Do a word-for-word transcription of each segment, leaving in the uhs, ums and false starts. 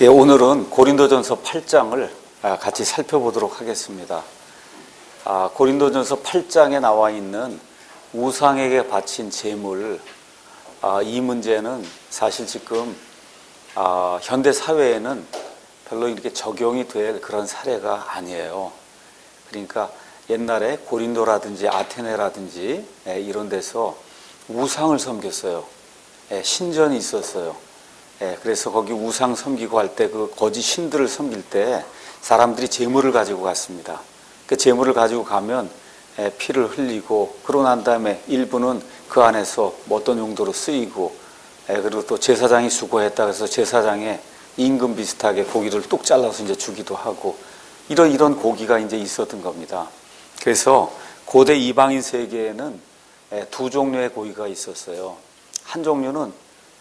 예, 오늘은 고린도전서 팔 장을 같이 살펴보도록 하겠습니다. 아, 고린도전서 팔 장에 나와 있는 우상에게 바친 제물, 아, 이 문제는 사실 지금 아, 현대 사회에는 별로 이렇게 적용이 될 그런 사례가 아니에요. 그러니까 옛날에 고린도라든지 아테네라든지 예, 이런 데서 우상을 섬겼어요. 예, 신전이 있었어요. 예, 그래서 거기 우상 섬기고 할 때 그 거짓 신들을 섬길 때 사람들이 제물을 가지고 갔습니다. 그 제물을 가지고 가면 예, 피를 흘리고 그러고 난 다음에 일부는 그 안에서 뭐 어떤 용도로 쓰이고 예, 그리고 또 제사장이 수고했다 그래서 제사장의 임금 비슷하게 고기를 뚝 잘라서 이제 주기도 하고 이런 이런 고기가 이제 있었던 겁니다. 그래서 고대 이방인 세계에는 예, 두 종류의 고기가 있었어요. 한 종류는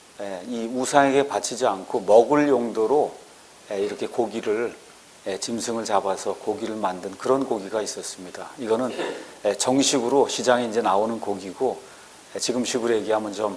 이 우상에게 바치지 않고 먹을 용도로 이렇게 고기를 짐승을 잡아서 고기를 만든 그런 고기가 있었습니다. 이거는 정식으로 시장에 이제 나오는 고기고 지금식으로 얘기하면 좀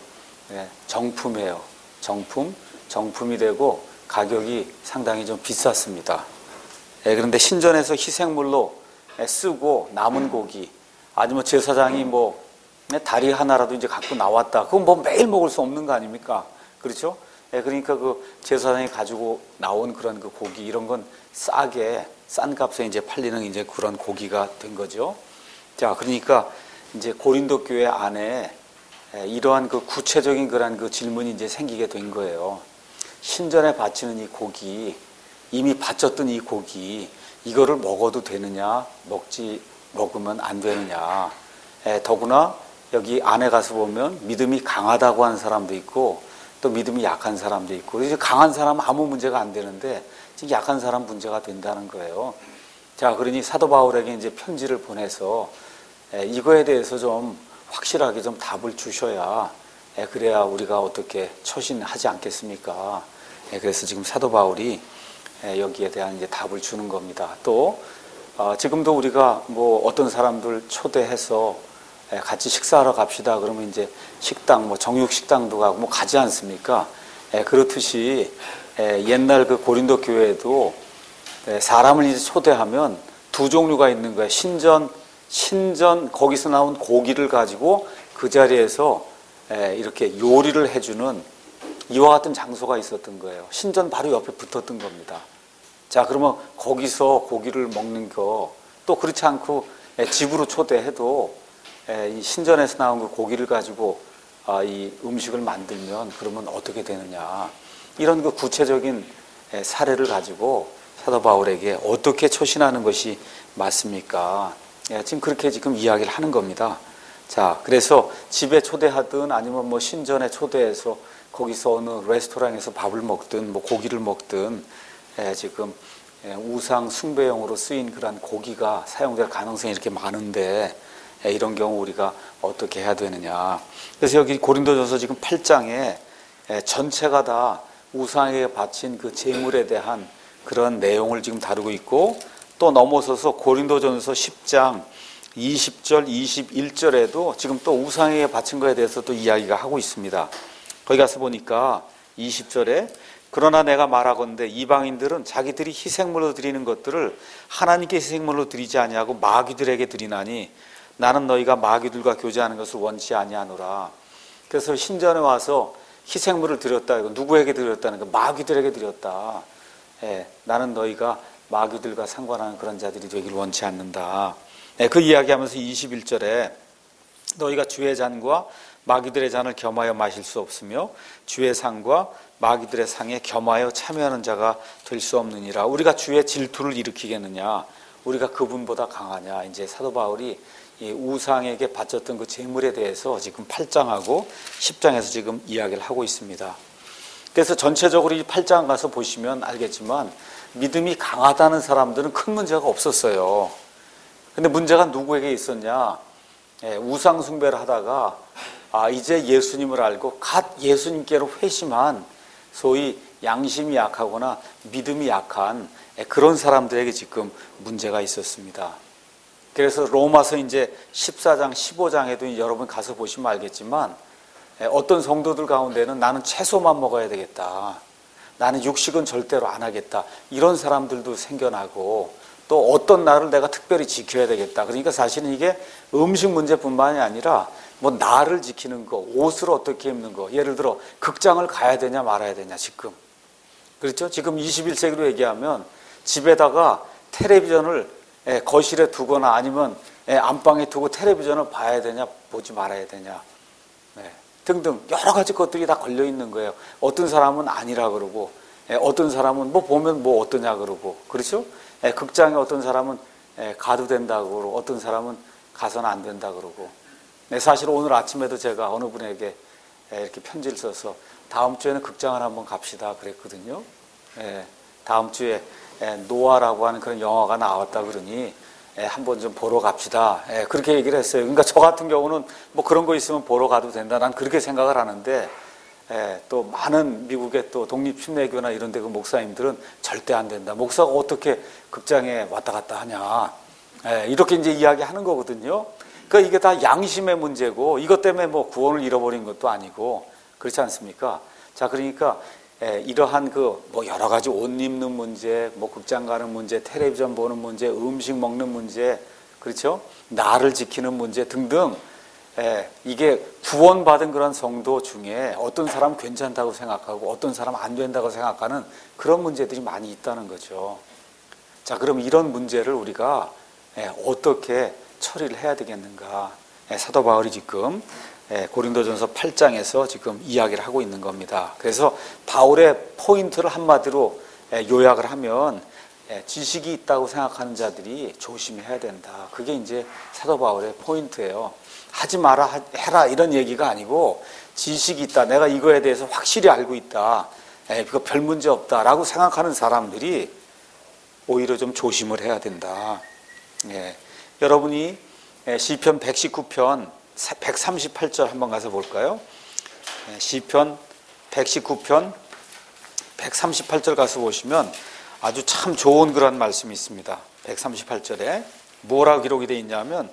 정품이에요. 정품, 정품이 되고 가격이 상당히 좀 비쌌습니다. 그런데 신전에서 희생물로 쓰고 남은 고기 아니면 제사장이 뭐 다리 하나라도 이제 갖고 나왔다. 그건 뭐 매일 먹을 수 없는 거 아닙니까? 그렇죠? 예, 그러니까 그 제사장이 가지고 나온 그런 그 고기 이런 건 싸게 싼 값에 이제 팔리는 이제 그런 고기가 된 거죠. 자, 그러니까 이제 고린도 교회 안에 이러한 그 구체적인 그런 그 질문이 이제 생기게 된 거예요. 신전에 바치는 이 고기, 이미 바쳤던 이 고기, 이거를 먹어도 되느냐, 먹지 먹으면 안 되느냐. 예, 더구나 여기 안에 가서 보면 믿음이 강하다고 하는 사람도 있고 또 믿음이 약한 사람도 있고 이제 강한 사람은 아무 문제가 안 되는데 지금 약한 사람 문제가 된다는 거예요. 자, 그러니 사도 바울에게 이제 편지를 보내서 에, 이거에 대해서 좀 확실하게 좀 답을 주셔야 에, 그래야 우리가 어떻게 처신하지 않겠습니까? 에, 그래서 지금 사도 바울이 에, 여기에 대한 이제 답을 주는 겁니다. 또 어, 지금도 우리가 뭐 어떤 사람들 초대해서 같이 식사하러 갑시다. 그러면 이제 식당, 뭐 정육 식당도 가고 뭐 가지 않습니까? 에, 그렇듯이 에, 옛날 그 고린도 교회에도 에, 사람을 이제 초대하면 두 종류가 있는 거예요. 신전, 신전 거기서 나온 고기를 가지고 그 자리에서 에, 이렇게 요리를 해주는 이와 같은 장소가 있었던 거예요. 신전 바로 옆에 붙었던 겁니다. 자, 그러면 거기서 고기를 먹는 거 또 그렇지 않고 에, 집으로 초대해도 이 신전에서 나온 그 고기를 가지고 이 음식을 만들면 그러면 어떻게 되느냐 이런 그 구체적인 사례를 가지고 사도 바울에게 어떻게 처신하는 것이 맞습니까? 지금 그렇게 지금 이야기를 하는 겁니다. 자, 그래서 집에 초대하든 아니면 뭐 신전에 초대해서 거기서 어느 레스토랑에서 밥을 먹든 뭐 고기를 먹든 지금 우상 숭배용으로 쓰인 그런 고기가 사용될 가능성이 이렇게 많은데 이런 경우 우리가 어떻게 해야 되느냐. 그래서 여기 고린도전서 지금 팔 장에 전체가 다 우상에게 바친 그 제물에 대한 그런 내용을 지금 다루고 있고 또 넘어서서 고린도전서 십 장 이십 절 이십일 절에도 지금 또 우상에게 바친 거에 대해서 또 이야기가 하고 있습니다. 거기 가서 보니까 이십 절에 그러나 내가 말하건대 이방인들은 자기들이 희생물로 드리는 것들을 하나님께 희생물로 드리지 아니하고 마귀들에게 드리나니 나는 너희가 마귀들과 교제하는 것을 원치 아니하노라. 그래서 신전에 와서 희생물을 드렸다. 이거 누구에게 드렸다는 거? 마귀들에게 드렸다. 예, 나는 너희가 마귀들과 상관하는 그런 자들이 되기를 원치 않는다. 예, 그 이야기하면서 이십일 절에 너희가 주의 잔과 마귀들의 잔을 겸하여 마실 수 없으며 주의 상과 마귀들의 상에 겸하여 참여하는 자가 될 수 없느니라. 우리가 주의 질투를 일으키겠느냐? 우리가 그분보다 강하냐? 이제 사도 바울이 이 우상에게 바쳤던 그 제물에 대해서 지금 팔 장하고 십 장에서 지금 이야기를 하고 있습니다. 그래서 전체적으로 이 팔 장 가서 보시면 알겠지만 믿음이 강하다는 사람들은 큰 문제가 없었어요. 근데 문제가 누구에게 있었냐? 예, 우상 숭배를 하다가 아, 이제 예수님을 알고 갓 예수님께로 회심한 소위 양심이 약하거나 믿음이 약한 그런 사람들에게 지금 문제가 있었습니다. 그래서 로마서 이제 십사 장, 십오 장에도 여러분 가서 보시면 알겠지만 어떤 성도들 가운데는 나는 채소만 먹어야 되겠다. 나는 육식은 절대로 안 하겠다. 이런 사람들도 생겨나고 또 어떤 날을 내가 특별히 지켜야 되겠다. 그러니까 사실은 이게 음식 문제뿐만이 아니라 뭐 나를 지키는 거, 옷을 어떻게 입는 거. 예를 들어 극장을 가야 되냐 말아야 되냐 지금. 그렇죠? 지금 이십일 세기로 얘기하면 집에다가 텔레비전을 거실에 두거나 아니면 안방에 두고 텔레비전을 봐야 되냐 보지 말아야 되냐. 네. 등등 여러 가지 것들이 다 걸려 있는 거예요. 어떤 사람은 아니라 그러고 어떤 사람은 뭐 보면 뭐 어떠냐 그러고 그렇죠? 극장에 어떤 사람은 가도 된다고 그러고 어떤 사람은 가서는 안 된다 그러고 네, 사실 오늘 아침에도 제가 어느 분에게 이렇게 편지를 써서 다음 주에는 극장을 한번 갑시다 그랬거든요. 예, 다음 주에 노아라고 하는 그런 영화가 나왔다 그러니 예, 한번 좀 보러 갑시다. 예, 그렇게 얘기를 했어요. 그러니까 저 같은 경우는 뭐 그런 거 있으면 보러 가도 된다. 난 그렇게 생각을 하는데 예, 또 많은 미국의 또 독립침례교나 이런 데 그 목사님들은 절대 안 된다. 목사가 어떻게 극장에 왔다 갔다 하냐. 예, 이렇게 이제 이야기하는 거거든요. 그러니까 이게 다 양심의 문제고 이것 때문에 뭐 구원을 잃어버린 것도 아니고 그렇지 않습니까? 자, 그러니까 예, 이러한 그 뭐 여러 가지 옷 입는 문제, 뭐 극장 가는 문제, 텔레비전 보는 문제, 음식 먹는 문제, 그렇죠? 나를 지키는 문제 등등 예, 이게 구원받은 그런 성도 중에 어떤 사람은 괜찮다고 생각하고 어떤 사람은 안 된다고 생각하는 그런 문제들이 많이 있다는 거죠. 자, 그럼 이런 문제를 우리가 예, 어떻게 처리를 해야 되겠는가? 예, 사도 바울이 지금 예, 고린도전서 팔 장에서 지금 이야기를 하고 있는 겁니다. 그래서 바울의 포인트를 한마디로 예, 요약을 하면 예, 지식이 있다고 생각하는 자들이 조심해야 된다. 그게 이제 사도 바울의 포인트예요. 하지 마라, 해라 이런 얘기가 아니고 지식이 있다. 내가 이거에 대해서 확실히 알고 있다. 예, 그거 별 문제 없다라고 생각하는 사람들이 오히려 좀 조심을 해야 된다. 예, 여러분이 시편 백십구 편 백삼십팔 절 한번 가서 볼까요? 시편 백십구 편 백삼십팔 절 가서 보시면 아주 참 좋은 그런 말씀이 있습니다. 백삼십팔 절에 뭐라고 기록이 되어 있냐면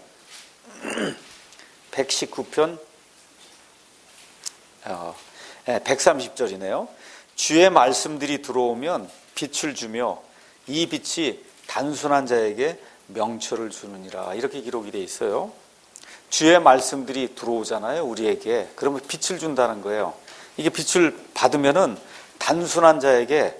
백십구 편 어, 백삼십 절이네요. 주의 말씀들이 들어오면 빛을 주며 이 빛이 단순한 자에게 명철을 주느니라. 이렇게 기록이 되어 있어요. 주의 말씀들이 들어오잖아요, 우리에게. 그러면 빛을 준다는 거예요. 이게 빛을 받으면은 단순한 자에게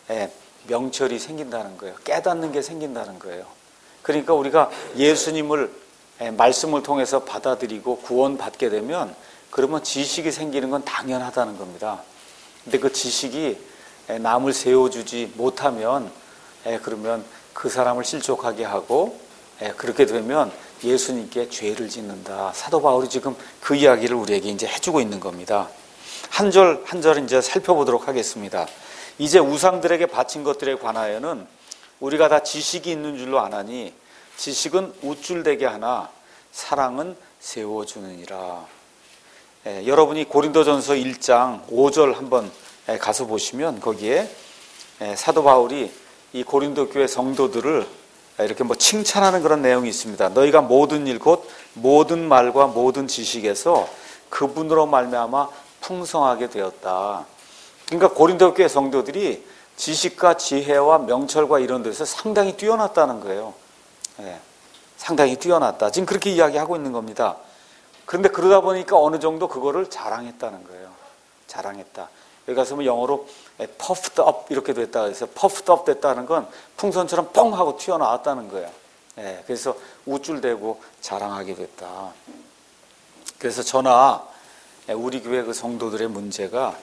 명철이 생긴다는 거예요. 깨닫는 게 생긴다는 거예요. 그러니까 우리가 예수님을 말씀을 통해서 받아들이고 구원받게 되면 그러면 지식이 생기는 건 당연하다는 겁니다. 근데 그 지식이 남을 세워주지 못하면 그러면 그 사람을 실족하게 하고 그렇게 되면 예수님께 죄를 짓는다. 사도 바울이 지금 그 이야기를 우리에게 이제 해주고 있는 겁니다. 한 절 한 절 이제 살펴보도록 하겠습니다. 이제 우상들에게 바친 것들에 관하여는 우리가 다 지식이 있는 줄로 아나니 지식은 우쭐대게 하나 사랑은 세워주느니라. 예, 여러분이 고린도전서 일 장 오 절 한번 가서 보시면 거기에 예, 사도 바울이 이 고린도 교회 성도들을 이렇게 뭐 칭찬하는 그런 내용이 있습니다. 너희가 모든 일 곧 모든 말과 모든 지식에서 그분으로 말미암아 풍성하게 되었다. 그러니까 고린도 교회 성도들이 지식과 지혜와 명철과 이런 데서 상당히 뛰어났다는 거예요. 예, 상당히 뛰어났다. 지금 그렇게 이야기하고 있는 겁니다. 그런데 그러다 보니까 어느 정도 그거를 자랑했다는 거예요. 자랑했다. 여기 가서 뭐 영어로 puffed up 이렇게 됐다 그래서 puffed up 됐다는 건 풍선처럼 뻥 하고 튀어나왔다는 거예요. 예, 그래서 우쭐대고 자랑하게 됐다. 그래서 저나 우리 교회 그 성도들의 문제가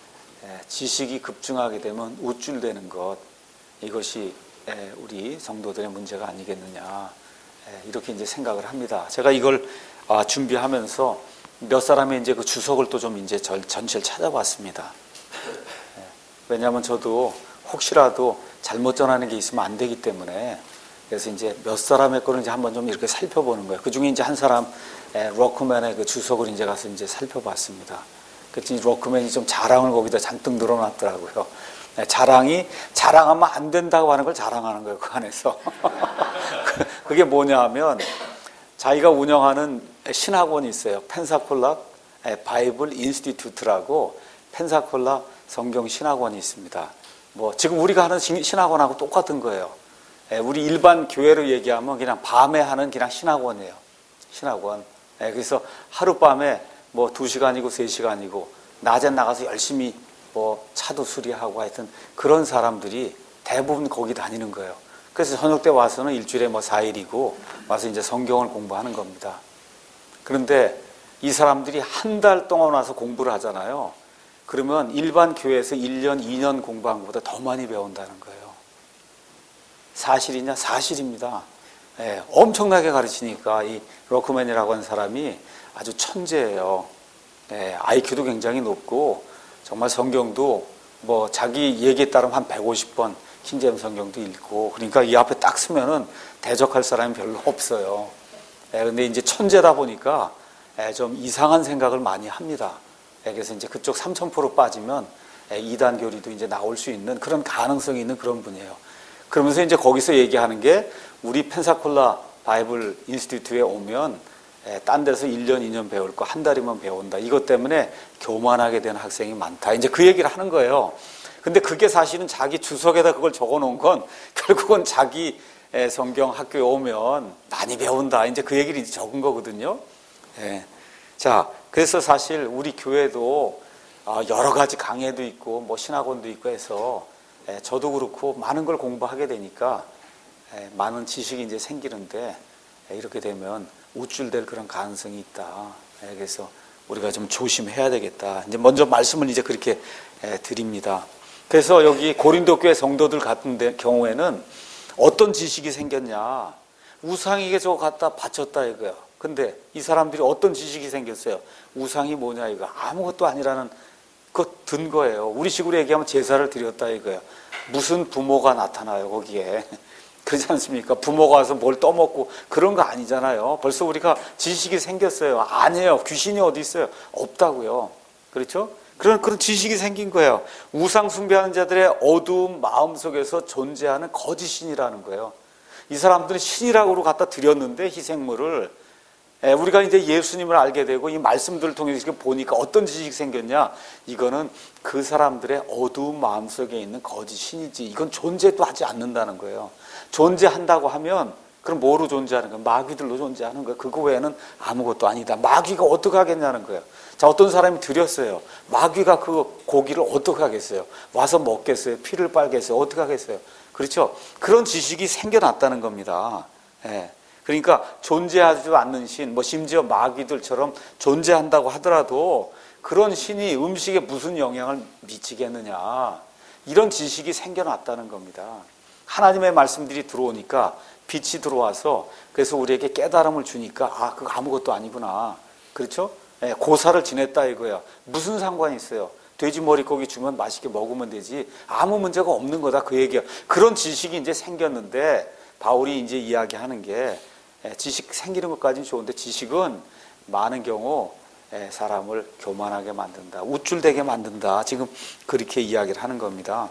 지식이 급증하게 되면 우쭐대는 것, 이것이 우리 성도들의 문제가 아니겠느냐, 이렇게 이제 생각을 합니다. 제가 이걸 준비하면서 몇 사람의 이제 그 주석을 또 좀 이제 전체를 찾아봤습니다. 왜냐하면 저도 혹시라도 잘못 전하는 게 있으면 안 되기 때문에 그래서 이제 몇 사람의 거를 이제 한번 좀 이렇게 살펴보는 거예요. 그 중에 이제 한 사람 로크맨의 그 주석을 이제 가서 이제 살펴봤습니다. 그랬더니 로크맨이 좀 자랑을 거기다 잔뜩 늘어놨더라고요. 자랑이 자랑하면 안 된다고 하는 걸 자랑하는 거예요. 그 안에서. 그게 뭐냐 하면 자기가 운영하는 신학원이 있어요. 펜사콜라 바이블 인스티튜트라고 펜사콜라 성경 신학원이 있습니다. 뭐 지금 우리가 하는 신학원하고 똑같은 거예요. 예, 우리 일반 교회로 얘기하면 그냥 밤에 하는 그냥 신학원이에요. 신학원. 예, 그래서 하룻밤에 뭐 두 시간이고 세 시간이고 낮에 나가서 열심히 뭐 차도 수리하고 하여튼 그런 사람들이 대부분 거기 다니는 거예요. 그래서 저녁 때 와서는 일주일에 뭐 사 일이고 와서 이제 성경을 공부하는 겁니다. 그런데 이 사람들이 한 달 동안 와서 공부를 하잖아요. 그러면 일반 교회에서 일 년, 이 년 공부한 것보다 더 많이 배운다는 거예요. 사실이냐? 사실입니다. 예, 엄청나게 가르치니까 이 로크맨이라고 하는 사람이 아주 천재예요. 예, 아이큐도 굉장히 높고 정말 성경도 뭐 자기 얘기에 따르면 한 백오십 번 킹제임스 성경도 읽고 그러니까 이 앞에 딱 쓰면은 대적할 사람이 별로 없어요. 예, 근데 이제 천재다 보니까 예, 좀 이상한 생각을 많이 합니다. 예, 그래서 이제 그쪽 삼천 퍼센트 빠지면 예, 이단 교리도 이제 나올 수 있는 그런 가능성이 있는 그런 분이에요. 그러면서 이제 거기서 얘기하는 게 우리 펜사콜라 바이블 인스티튜트에 오면 예, 딴 데서 일 년, 이 년 배울 거 한 달이면 배운다. 이것 때문에 교만하게 되는 학생이 많다. 이제 그 얘기를 하는 거예요. 근데 그게 사실은 자기 주석에다 그걸 적어 놓은 건 결국은 자기 성경 학교에 오면 많이 배운다. 이제 그 얘기를 적은 거거든요. 예. 자, 그래서 사실 우리 교회도 여러 가지 강해도 있고 뭐 신학원도 있고 해서 저도 그렇고 많은 걸 공부하게 되니까 많은 지식이 이제 생기는데 이렇게 되면 우쭐될 그런 가능성이 있다. 그래서 우리가 좀 조심해야 되겠다. 이제 먼저 말씀을 이제 그렇게 드립니다. 그래서 여기 고린도 교회 성도들 같은 경우에는 어떤 지식이 생겼냐? 우상에게 저거 갖다 바쳤다 이거야. 근데 이 사람들이 어떤 지식이 생겼어요? 우상이 뭐냐 이거 아무것도 아니라는 그 든 거예요. 우리 식으로 얘기하면 제사를 드렸다 이거예요. 무슨 부모가 나타나요 거기에? 그렇지 않습니까? 부모가 와서 뭘 떠먹고 그런 거 아니잖아요. 벌써 우리가 지식이 생겼어요. 아니에요. 귀신이 어디 있어요? 없다고요. 그렇죠? 그런 그런 지식이 생긴 거예요. 우상 숭배하는 자들의 어두운 마음 속에서 존재하는 거짓 신이라는 거예요. 이 사람들은 신이라고 갖다 드렸는데 희생물을 우리가 이제 예수님을 알게 되고 이 말씀들을 통해서 보니까 어떤 지식이 생겼냐? 이거는 그 사람들의 어두운 마음 속에 있는 거짓 신이지. 이건 존재도 하지 않는다는 거예요. 존재한다고 하면 그럼 뭐로 존재하는 거예요? 마귀들로 존재하는 거예요. 그거 외에는 아무것도 아니다. 마귀가 어떻게 하겠냐는 거예요. 자, 어떤 사람이 드렸어요. 마귀가 그 고기를 어떻게 하겠어요? 와서 먹겠어요? 피를 빨겠어요? 어떻게 하겠어요? 그렇죠? 그런 지식이 생겨났다는 겁니다. 예. 그러니까 존재하지 않는 신, 뭐 심지어 마귀들처럼 존재한다고 하더라도 그런 신이 음식에 무슨 영향을 미치겠느냐. 이런 지식이 생겨났다는 겁니다. 하나님의 말씀들이 들어오니까 빛이 들어와서 그래서 우리에게 깨달음을 주니까 아, 그거 아무것도 아니구나. 그렇죠? 예, 고사를 지냈다 이거야. 무슨 상관이 있어요? 돼지 머리고기 주면 맛있게 먹으면 되지. 아무 문제가 없는 거다 그 얘기야. 그런 지식이 이제 생겼는데 바울이 이제 이야기하는 게 지식 생기는 것까지는 좋은데 지식은 많은 경우 사람을 교만하게 만든다. 우쭐대게 만든다. 지금 그렇게 이야기를 하는 겁니다.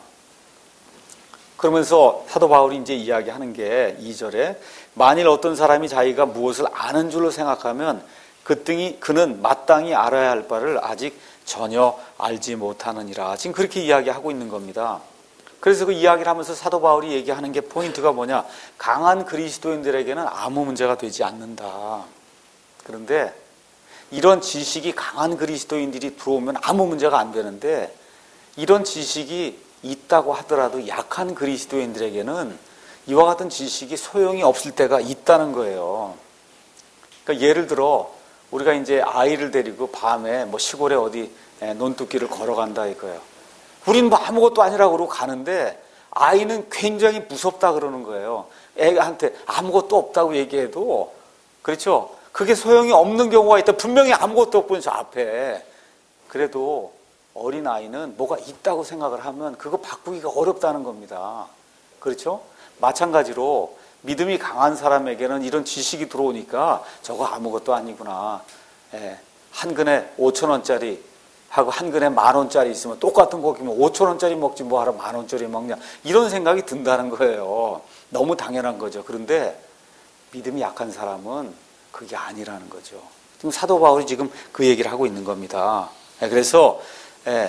그러면서 사도 바울이 이제 이야기하는 게 이 절에 만일 어떤 사람이 자기가 무엇을 아는 줄로 생각하면 그등이 그는 마땅히 알아야 할 바를 아직 전혀 알지 못하느니라. 지금 그렇게 이야기하고 있는 겁니다. 그래서 그 이야기를 하면서 사도 바울이 얘기하는 게 포인트가 뭐냐? 강한 그리스도인들에게는 아무 문제가 되지 않는다. 그런데 이런 지식이 강한 그리스도인들이 들어오면 아무 문제가 안 되는데 이런 지식이 있다고 하더라도 약한 그리스도인들에게는 이와 같은 지식이 소용이 없을 때가 있다는 거예요. 그러니까 예를 들어 우리가 이제 아이를 데리고 밤에 뭐 시골에 어디 논두길을 걸어간다 이거예요. 우리는 뭐 아무것도 아니라고 그러고 가는데 아이는 굉장히 무섭다 그러는 거예요. 애한테 아무것도 없다고 얘기해도 그렇죠? 그게 소용이 없는 경우가 있다. 분명히 아무것도 없고 저 앞에. 그래도 어린아이는 뭐가 있다고 생각을 하면 그거 바꾸기가 어렵다는 겁니다. 그렇죠? 마찬가지로 믿음이 강한 사람에게는 이런 지식이 들어오니까 저거 아무것도 아니구나. 예, 한 근에 오천 원짜리 하고 한 근에 만 원짜리 있으면 똑같은 고기면 오천 원짜리 먹지 뭐하러 만 원짜리 먹냐. 이런 생각이 든다는 거예요. 너무 당연한 거죠. 그런데 믿음이 약한 사람은 그게 아니라는 거죠. 지금 사도 바울이 지금 그 얘기를 하고 있는 겁니다. 예, 그래서 예,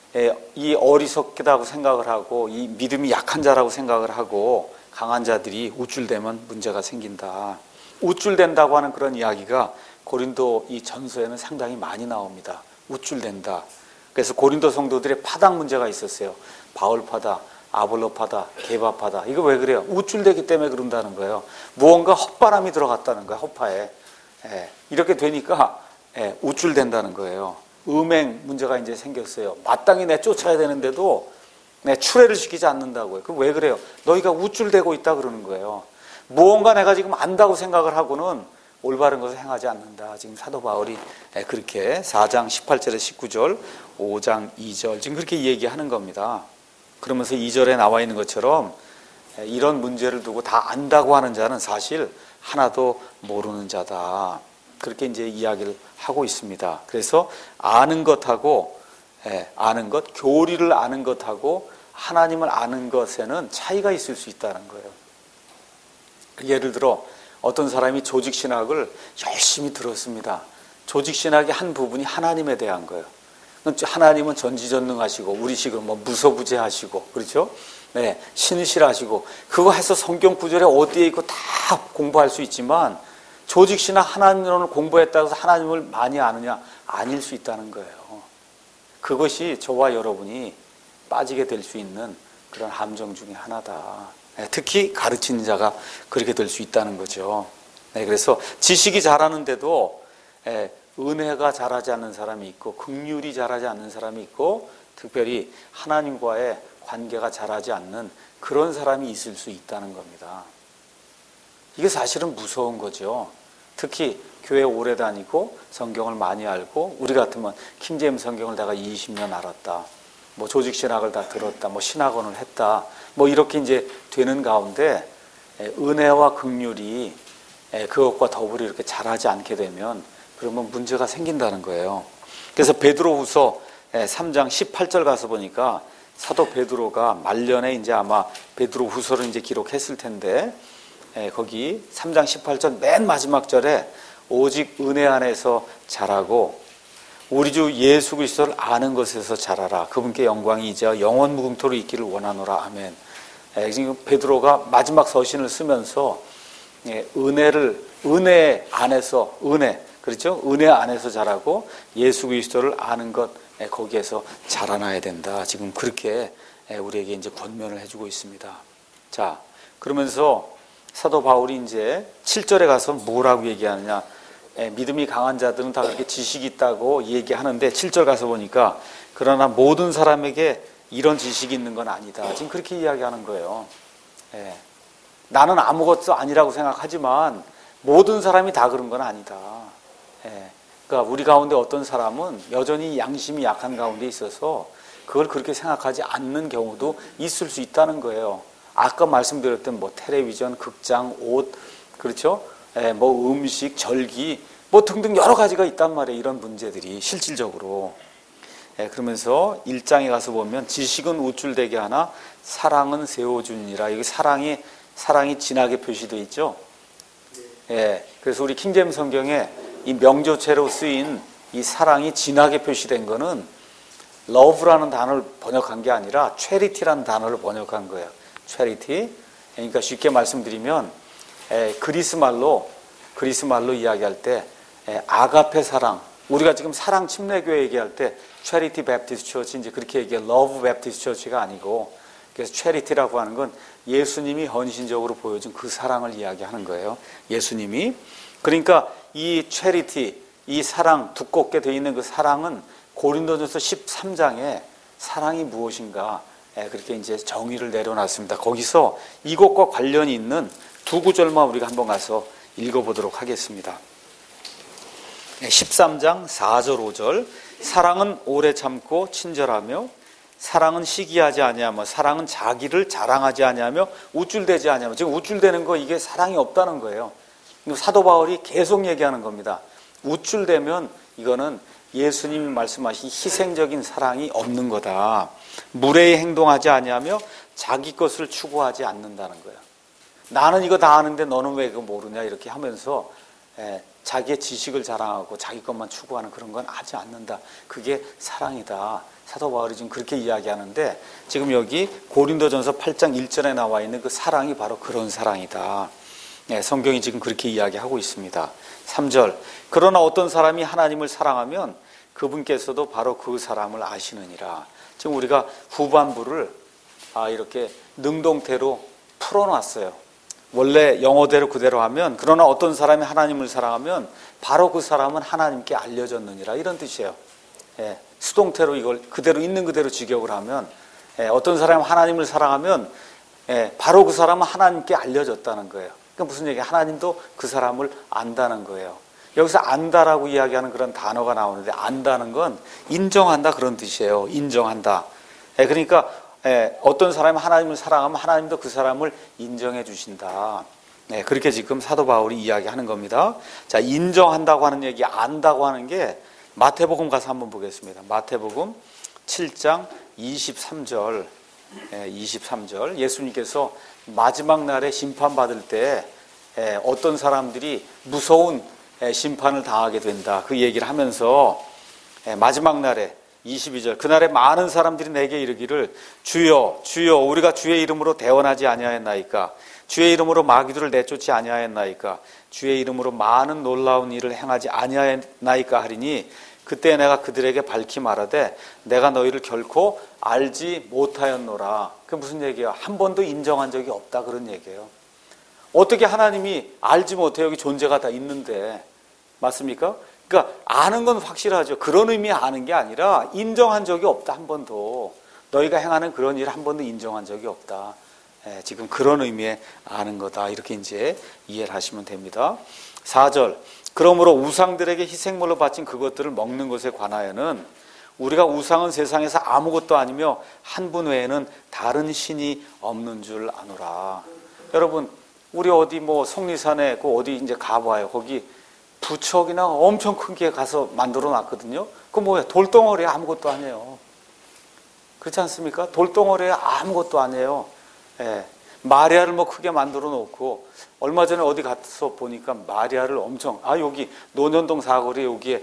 이 어리석다고 생각을 하고 이 믿음이 약한 자라고 생각을 하고 강한 자들이 우쭐대면 문제가 생긴다. 우쭐댄다고 하는 그런 이야기가 고린도 이 전서에는 상당히 많이 나옵니다. 우쭐댄다. 그래서 고린도 성도들의 파당 문제가 있었어요. 바울파다, 아볼로파다, 게바파다. 이거 왜 그래요? 우쭐대기 때문에 그런다는 거예요. 무언가 헛바람이 들어갔다는 거예요. 헛파에. 예, 이렇게 되니까 예, 우쭐댄다는 거예요. 음행 문제가 이제 생겼어요. 마땅히 내쫓아야 되는데도 내 추례를 시키지 않는다고요. 그럼 왜 그래요? 너희가 우쭐대고 있다 그러는 거예요. 무언가 내가 지금 안다고 생각을 하고는 올바른 것을 행하지 않는다. 지금 사도 바울이 그렇게 사 장 십팔 절에 십구 절, 오 장 이 절 지금 그렇게 얘기하는 겁니다. 그러면서 이 절에 나와 있는 것처럼 이런 문제를 두고 다 안다고 하는 자는 사실 하나도 모르는 자다. 그렇게 이제 이야기를 하고 있습니다. 그래서 아는 것하고 예, 아는 것, 교리를 아는 것하고 하나님을 아는 것에는 차이가 있을 수 있다는 거예요. 예를 들어 어떤 사람이 조직신학을 열심히 들었습니다. 조직신학의 한 부분이 하나님에 대한 거예요. 하나님은 전지전능하시고 우리식으로 뭐 무소부재하시고 그렇죠? 네, 신실하시고 그거 해서 성경 구절에 어디에 있고 다 공부할 수 있지만 조직신학 하나님론을 공부했다고 해서 하나님을 많이 아느냐? 아닐 수 있다는 거예요. 그것이 저와 여러분이 빠지게 될 수 있는 그런 함정 중에 하나다. 특히 가르치는 자가 그렇게 될 수 있다는 거죠. 그래서 지식이 자라는데도 은혜가 자라지 않는 사람이 있고 긍휼이 자라지 않는 사람이 있고 특별히 하나님과의 관계가 자라지 않는 그런 사람이 있을 수 있다는 겁니다. 이게 사실은 무서운 거죠. 특히 교회 오래 다니고 성경을 많이 알고 우리 같으면 킹제임스 성경을 내가 이십 년 알았다. 뭐 조직신학을 다 들었다. 뭐 신학원을 했다. 뭐 이렇게 이제 되는 가운데 은혜와 긍휼이 그것과 더불어 이렇게 자라지 않게 되면 그러면 문제가 생긴다는 거예요. 그래서 베드로후서 삼 장 십팔 절 가서 보니까 사도 베드로가 말년에 이제 아마 베드로후서를 이제 기록했을 텐데 거기 삼 장 십팔 절 맨 마지막 절에 오직 은혜 안에서 자라고 우리 주 예수 그리스도를 아는 것에서 자라라. 그분께 영광이 이제 영원 무궁토로 있기를 원하노라. 아멘. 지금 베드로가 마지막 서신을 쓰면서 은혜를 은혜 안에서 은혜 그렇죠? 은혜 안에서 자라고 예수 그리스도를 아는 것 거기에서 자라나야 된다. 지금 그렇게 우리에게 이제 권면을 해주고 있습니다. 자, 그러면서 사도 바울이 이제 칠 절에 가서 뭐라고 얘기하느냐? 믿음이 강한 자들은 다 그렇게 지식이 있다고 얘기하는데 칠 절 가서 보니까 그러나 모든 사람에게 이런 지식이 있는 건 아니다. 지금 그렇게 이야기하는 거예요. 예. 나는 아무것도 아니라고 생각하지만 모든 사람이 다 그런 건 아니다. 예. 그러니까 우리 가운데 어떤 사람은 여전히 양심이 약한 가운데 있어서 그걸 그렇게 생각하지 않는 경우도 있을 수 있다는 거예요. 아까 말씀드렸던 뭐 텔레비전, 극장, 옷, 그렇죠? 예, 뭐 음식, 절기, 뭐 등등 여러 가지가 있단 말이에요. 이런 문제들이 실질적으로. 예, 그러면서 일 장에 가서 보면 지식은 우쭐대게 하나 사랑은 세워주니라. 여기 사랑이 사랑이 진하게 표시되어 있죠. 예, 그래서 우리 킹제임스 성경에 이 명조체로 쓰인 이 사랑이 진하게 표시된 거는 love라는 단어를 번역한 게 아니라 charity라는 단어를 번역한 거예요. charity. 그러니까 쉽게 말씀드리면 에, 그리스 말로 그리스 말로 이야기할 때 에, 아가페 사랑. 우리가 지금 사랑 침례교회 얘기할 때 Charity Baptist Church 이제 그렇게 얘기해. Love Baptist Church가 아니고 그래서 charity라고 하는 건 예수님이 헌신적으로 보여준 그 사랑을 이야기하는 거예요. 예수님이. 그러니까 이 charity, 이 사랑 두껍게 되어 있는 그 사랑은 고린도전서 십삼 장에 사랑이 무엇인가 그렇게 이제 정의를 내려놨습니다. 거기서 이것과 관련이 있는 두 구절만 우리가 한번 가서 읽어보도록 하겠습니다. 십삼 장 사 절 오 절 사랑은 오래 참고 친절하며 사랑은 시기하지 아니하며 사랑은 자기를 자랑하지 아니하며 우쭐대지 아니하며 지금 우쭐대는 거 이게 사랑이 없다는 거예요. 사도 바울이 계속 얘기하는 겁니다. 우쭐대면 이거는 예수님이 말씀하신 희생적인 사랑이 없는 거다. 무례히 행동하지 아니하며 자기 것을 추구하지 않는다는 거예요. 나는 이거 다 아는데 너는 왜 그거 모르냐 이렇게 하면서 자기의 지식을 자랑하고 자기 것만 추구하는 그런 건 하지 않는다. 그게 사랑이다. 사도 바울이 지금 그렇게 이야기하는데, 지금 여기 고린도전서 팔 장 일 절에 나와 있는 그 사랑이 바로 그런 사랑이다. 네, 성경이 지금 그렇게 이야기하고 있습니다. 삼 절, 그러나 어떤 사람이 하나님을 사랑하면 그분께서도 바로 그 사람을 아시느니라. 지금 우리가 후반부를 아, 이렇게 능동태로 풀어놨어요. 원래 영어대로 그대로 하면, 그러나 어떤 사람이 하나님을 사랑하면 바로 그 사람은 하나님께 알려졌느니라, 이런 뜻이에요. 예, 수동태로 이걸 그대로 있는 그대로 직역을 하면, 예, 어떤 사람이 하나님을 사랑하면 예, 바로 그 사람은 하나님께 알려졌다는 거예요. 그러니까 무슨 얘기야? 하나님도 그 사람을 안다는 거예요. 여기서 안다라고 이야기하는 그런 단어가 나오는데, 안다는 건 인정한다 그런 뜻이에요. 인정한다. 예, 그러니까 예, 어떤 사람이 하나님을 사랑하면 하나님도 그 사람을 인정해 주신다. 네, 그렇게 지금 사도 바울이 이야기하는 겁니다. 자, 인정한다고 하는 얘기, 안다고 하는 게 마태복음 가서 한번 보겠습니다. 마태복음 칠 장 이십삼 절, 예, 이십삼 절. 예수님께서 마지막 날에 심판받을 때 예, 어떤 사람들이 무서운 예, 심판을 당하게 된다, 그 얘기를 하면서 예, 마지막 날에 이십이 절, 그날에 많은 사람들이 내게 이르기를 주여 주여 우리가 주의 이름으로 대언하지 아니하였나이까, 주의 이름으로 마귀들을 내쫓지 아니하였나이까, 주의 이름으로 많은 놀라운 일을 행하지 아니하였나이까 하리니, 그때 내가 그들에게 밝히 말하되 내가 너희를 결코 알지 못하였노라. 그게 무슨 얘기야? 한 번도 인정한 적이 없다, 그런 얘기예요. 어떻게 하나님이 알지 못해? 여기 존재가 다 있는데. 맞습니까? 그러니까 아는 건 확실하죠. 그런 의미의 아는 게 아니라 인정한 적이 없다, 한 번도. 너희가 행하는 그런 일을 한 번도 인정한 적이 없다. 예, 지금 그런 의미의 아는 거다, 이렇게 이제 이해를 하시면 됩니다. 사 절, 그러므로 우상들에게 희생물로 바친 그것들을 먹는 것에 관하여는 우리가 우상은 세상에서 아무것도 아니며 한 분 외에는 다른 신이 없는 줄 아노라. 여러분, 우리 어디 뭐 속리산에 그 어디 이제 가봐요. 거기 부척이나 엄청 큰 게 가서 만들어 놨거든요. 그 뭐야? 돌덩어리에 아무것도 아니에요. 그렇지 않습니까? 돌덩어리에 아무것도 아니에요. 예. 마리아를 뭐 크게 만들어 놓고, 얼마 전에 어디 가서 보니까 마리아를 엄청, 아, 여기 논현동 사거리에 여기에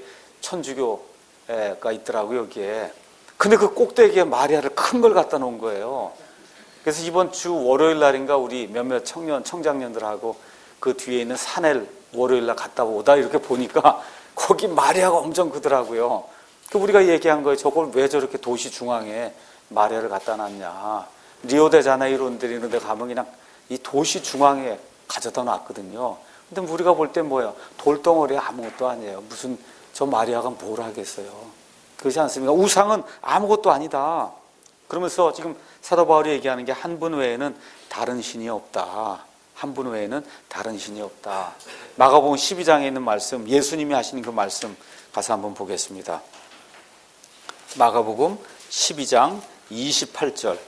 천주교가 있더라고요, 여기에. 근데 그 꼭대기에 마리아를 큰 걸 갖다 놓은 거예요. 그래서 이번 주 월요일 날인가 우리 몇몇 청년, 청장년들하고 그 뒤에 있는 산을 월요일 날 갔다 오다 이렇게 보니까 거기 마리아가 엄청 크더라고요. 그 우리가 얘기한 거예요. 저걸 왜 저렇게 도시 중앙에 마리아를 갖다 놨냐. 리오데자네이로 이런 데 가면 그냥 이 도시 중앙에 가져다 놨거든요. 근데 우리가 볼 때 뭐야? 돌덩어리 아무것도 아니에요. 무슨 저 마리아가 뭘 하겠어요. 그렇지 않습니까? 우상은 아무것도 아니다. 그러면서 지금 사도 바울이 얘기하는 게 한 분 외에는 다른 신이 없다. 한 분 외에는 다른 신이 없다. 마가복음 십이 장에 있는 말씀, 예수님이 하시는 그 말씀 가서 한번 보겠습니다. 마가복음 십이 장 이십팔 절.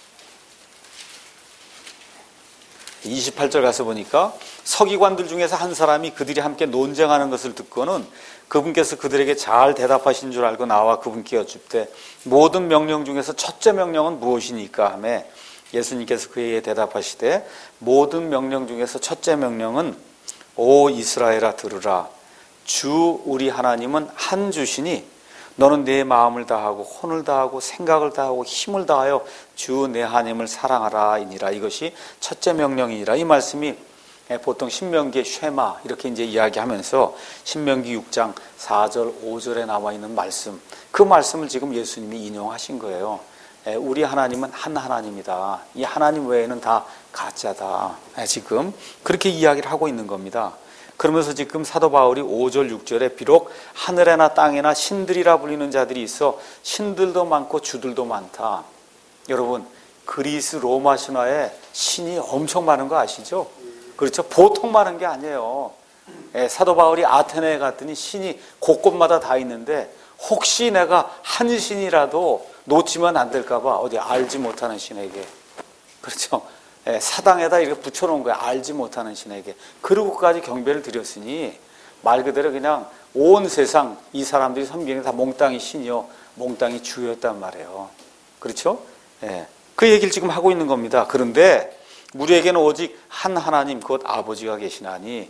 이십팔 절 가서 보니까 서기관들 중에서 한 사람이 그들이 함께 논쟁하는 것을 듣고는 그분께서 그들에게 잘 대답하신 줄 알고 나와 그분께 여쭙되 모든 명령 중에서 첫째 명령은 무엇이니까 하매 예수님께서 그에게 대답하시되 모든 명령 중에서 첫째 명령은 오 이스라엘아 들으라. 주 우리 하나님은 한 주시니 너는 내 마음을 다하고 혼을 다하고 생각을 다하고 힘을 다하여 주 내 하나님을 사랑하라 이니라. 이것이 첫째 명령이니라. 이 말씀이 보통 신명기의 쉐마 이렇게 이제 이야기하면서 신명기 육 장 사 절 오 절에 나와 있는 말씀, 그 말씀을 지금 예수님이 인용하신 거예요. 우리 하나님은 한 하나님이다. 이 하나님 외에는 다 가짜다. 지금 그렇게 이야기를 하고 있는 겁니다. 그러면서 지금 사도 바울이 오 절 육 절에 비록 하늘에나 땅에나 신들이라 불리는 자들이 있어 신들도 많고 주들도 많다. 여러분, 그리스 로마 신화에 신이 엄청 많은 거 아시죠? 그렇죠? 보통 많은 게 아니에요. 예, 사도 바울이 아테네에 갔더니 신이 곳곳마다 다 있는데 혹시 내가 한 신이라도 놓치면 안 될까 봐 어디 알지 못하는 신에게, 그렇죠? 예, 사당에다 이렇게 붙여놓은 거예요. 알지 못하는 신에게. 그러고까지 경배를 드렸으니 말 그대로 그냥 온 세상 이 사람들이 섬기는 게 다 몽땅이 신이요 몽땅이 주였단 말이에요. 그렇죠? 예, 그 얘기를 지금 하고 있는 겁니다. 그런데 우리에게는 오직 한 하나님 곧 아버지가 계시나니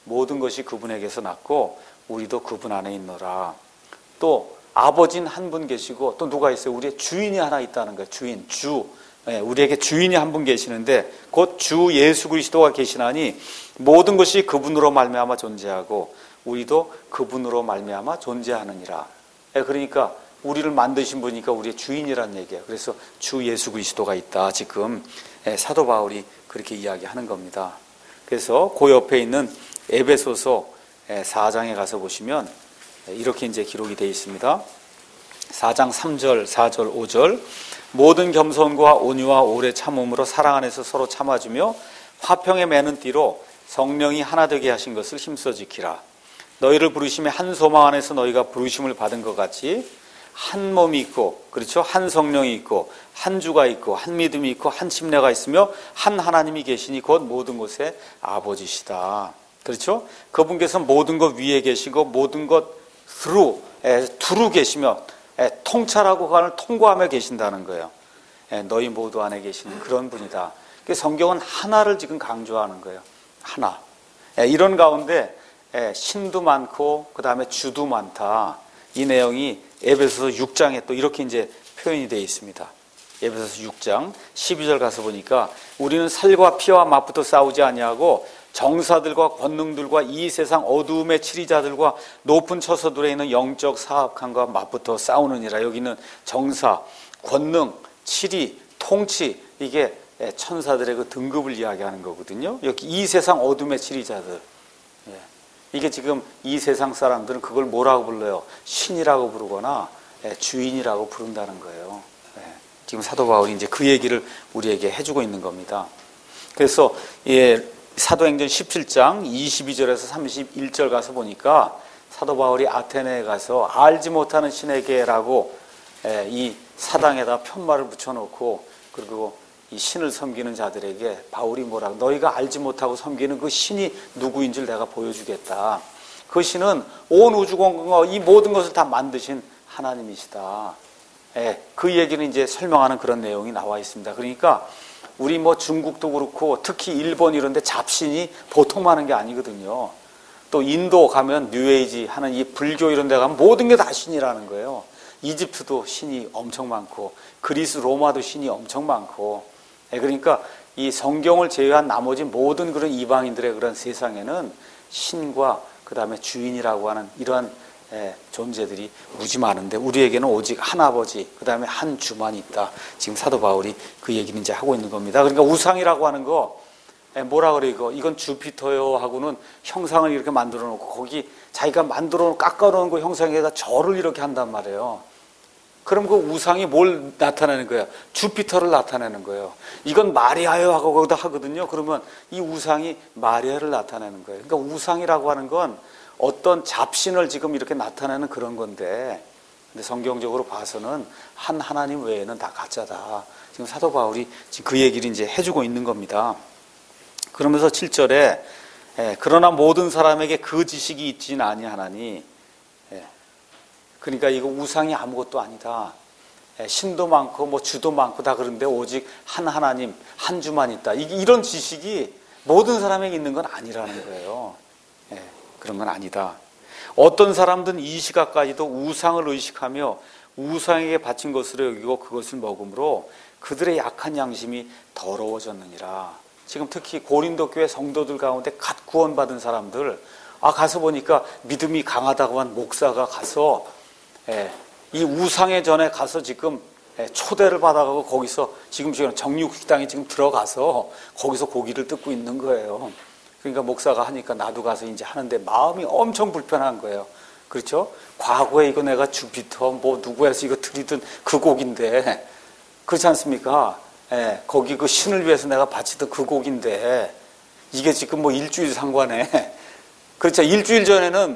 모든 것이 그분에게서 났고 우리도 그분 안에 있노라. 또 아버지는 한 분 계시고 또 누가 있어요? 우리의 주인이 하나 있다는 거예요. 주인, 주. 예, 우리에게 주인이 한 분 계시는데 곧 주 예수 그리스도가 계시나니 모든 것이 그분으로 말미암아 존재하고 우리도 그분으로 말미암아 존재하느니라. 예, 그러니까 우리를 만드신 분이니까 우리의 주인이란 얘기예요. 그래서 주 예수 그리스도가 있다. 지금 예, 사도 바울이 그렇게 이야기하는 겁니다. 그래서 그 옆에 있는 에베소서 사 장에 가서 보시면 이렇게 이제 기록이 되어 있습니다. 사 장 삼 절, 사 절, 오 절. 모든 겸손과 온유와 오래 참음으로 사랑 안에서 서로 참아주며 화평에 매는 띠로 성령이 하나 되게 하신 것을 힘써 지키라. 너희를 부르심에 한 소망 안에서 너희가 부르심을 받은 것 같이 한 몸이 있고, 그렇죠? 한 성령이 있고, 한 주가 있고, 한 믿음이 있고, 한 침례가 있으며 한 하나님이 계시니 곧 모든 곳에 아버지시다. 그렇죠? 그분께서 모든 것 위에 계시고 모든 것으로 두루 계시며 통찰하고 그간을 통과하며 계신다는 거예요. 너희 모두 안에 계시는 그런 분이다. 성경은 하나를 지금 강조하는 거예요. 하나. 이런 가운데 신도 많고 그 다음에 주도 많다. 이 내용이 에베소서 육 장에 또 이렇게 이제 표현이 되어 있습니다. 에베소서 육 장 십이 절 가서 보니까 우리는 살과 피와 맞붙어 싸우지 아니하고 정사들과 권능들과 이 세상 어두움의 치리자들과 높은 처소들에 있는 영적 사악함과 맞붙어 싸우느니라. 여기는 정사, 권능, 치리, 통치, 이게 천사들의 그 등급을 이야기하는 거거든요. 여기 이 세상 어둠의 치리자들, 이게 지금 이 세상 사람들은 그걸 뭐라고 불러요? 신이라고 부르거나 주인이라고 부른다는 거예요. 지금 사도 바울이 이제 그 얘기를 우리에게 해주고 있는 겁니다. 그래서 예, 사도행전 십칠 장 이십이 절에서 삼십일 절 가서 보니까 사도 바울이 아테네에 가서 알지 못하는 신에게라고 이 사당에다 편말을 붙여놓고 그리고 이 신을 섬기는 자들에게 바울이 뭐라고, 너희가 알지 못하고 섬기는 그 신이 누구인 줄 내가 보여주겠다. 그 신은 온 우주공간과 이 모든 것을 다 만드신 하나님이시다. 그 얘기는 이제 설명하는 그런 내용이 나와 있습니다. 그러니까 우리 뭐 중국도 그렇고 특히 일본 이런 데 잡신이 보통 많은 게 아니거든요. 또 인도 가면 뉴에이지 하는 이 불교 이런 데 가면 모든 게 다 신이라는 거예요. 이집트도 신이 엄청 많고 그리스 로마도 신이 엄청 많고, 그러니까 이 성경을 제외한 나머지 모든 그런 이방인들의 그런 세상에는 신과 그 다음에 주인이라고 하는 이러한 존재들이 무지 많은데 우리에게는 오직 한 아버지, 그 다음에 한 주만 있다. 지금 사도 바울이 그 얘기를 이제 하고 있는 겁니다. 그러니까 우상이라고 하는 거 뭐라 그래, 이거 이건 주피터요 하고는 형상을 이렇게 만들어 놓고 거기 자기가 만들어 놓고 깎아 놓은 그 형상에다 절을 이렇게 한단 말이에요. 그럼 그 우상이 뭘 나타내는 거예요? 주피터를 나타내는 거예요. 이건 마리아요 하고 거기다 하거든요. 그러면 이 우상이 마리아를 나타내는 거예요. 그러니까 우상이라고 하는 건 어떤 잡신을 지금 이렇게 나타내는 그런 건데, 근데 성경적으로 봐서는 한 하나님 외에는 다 가짜다. 지금 사도 바울이 지금 그 얘기를 이제 해주고 있는 겁니다. 그러면서 칠 절에 예, 그러나 모든 사람에게 그 지식이 있지는 아니하나니, 예, 그러니까 이거 우상이 아무것도 아니다. 예, 신도 많고 뭐 주도 많고 다 그런데 오직 한 하나님, 한 주만 있다. 이, 이런 지식이 모든 사람에게 있는 건 아니라는 거예요. 예, 그런 건 아니다. 어떤 사람들은 이 시각까지도 우상을 의식하며 우상에게 바친 것으로 여기고 그것을 먹음으로 그들의 약한 양심이 더러워졌느니라. 지금 특히 고린도 교회 성도들 가운데 갓 구원받은 사람들, 아 가서 보니까 믿음이 강하다고 한 목사가 가서 예, 이 우상의 전에 가서 지금 예, 초대를 받아가고 거기서 지금 지금 정육식당에 지금 들어가서 거기서 고기를 뜯고 있는 거예요. 그러니까 목사가 하니까 나도 가서 이제 하는데 마음이 엄청 불편한 거예요. 그렇죠? 과거에 이거 내가 주피터 뭐 누구에서 이거 드리던 그 곡인데, 그렇지 않습니까? 예, 거기 그 신을 위해서 내가 바치던 그 곡인데 이게 지금 뭐 일주일 상관에, 그렇죠? 일주일 전에는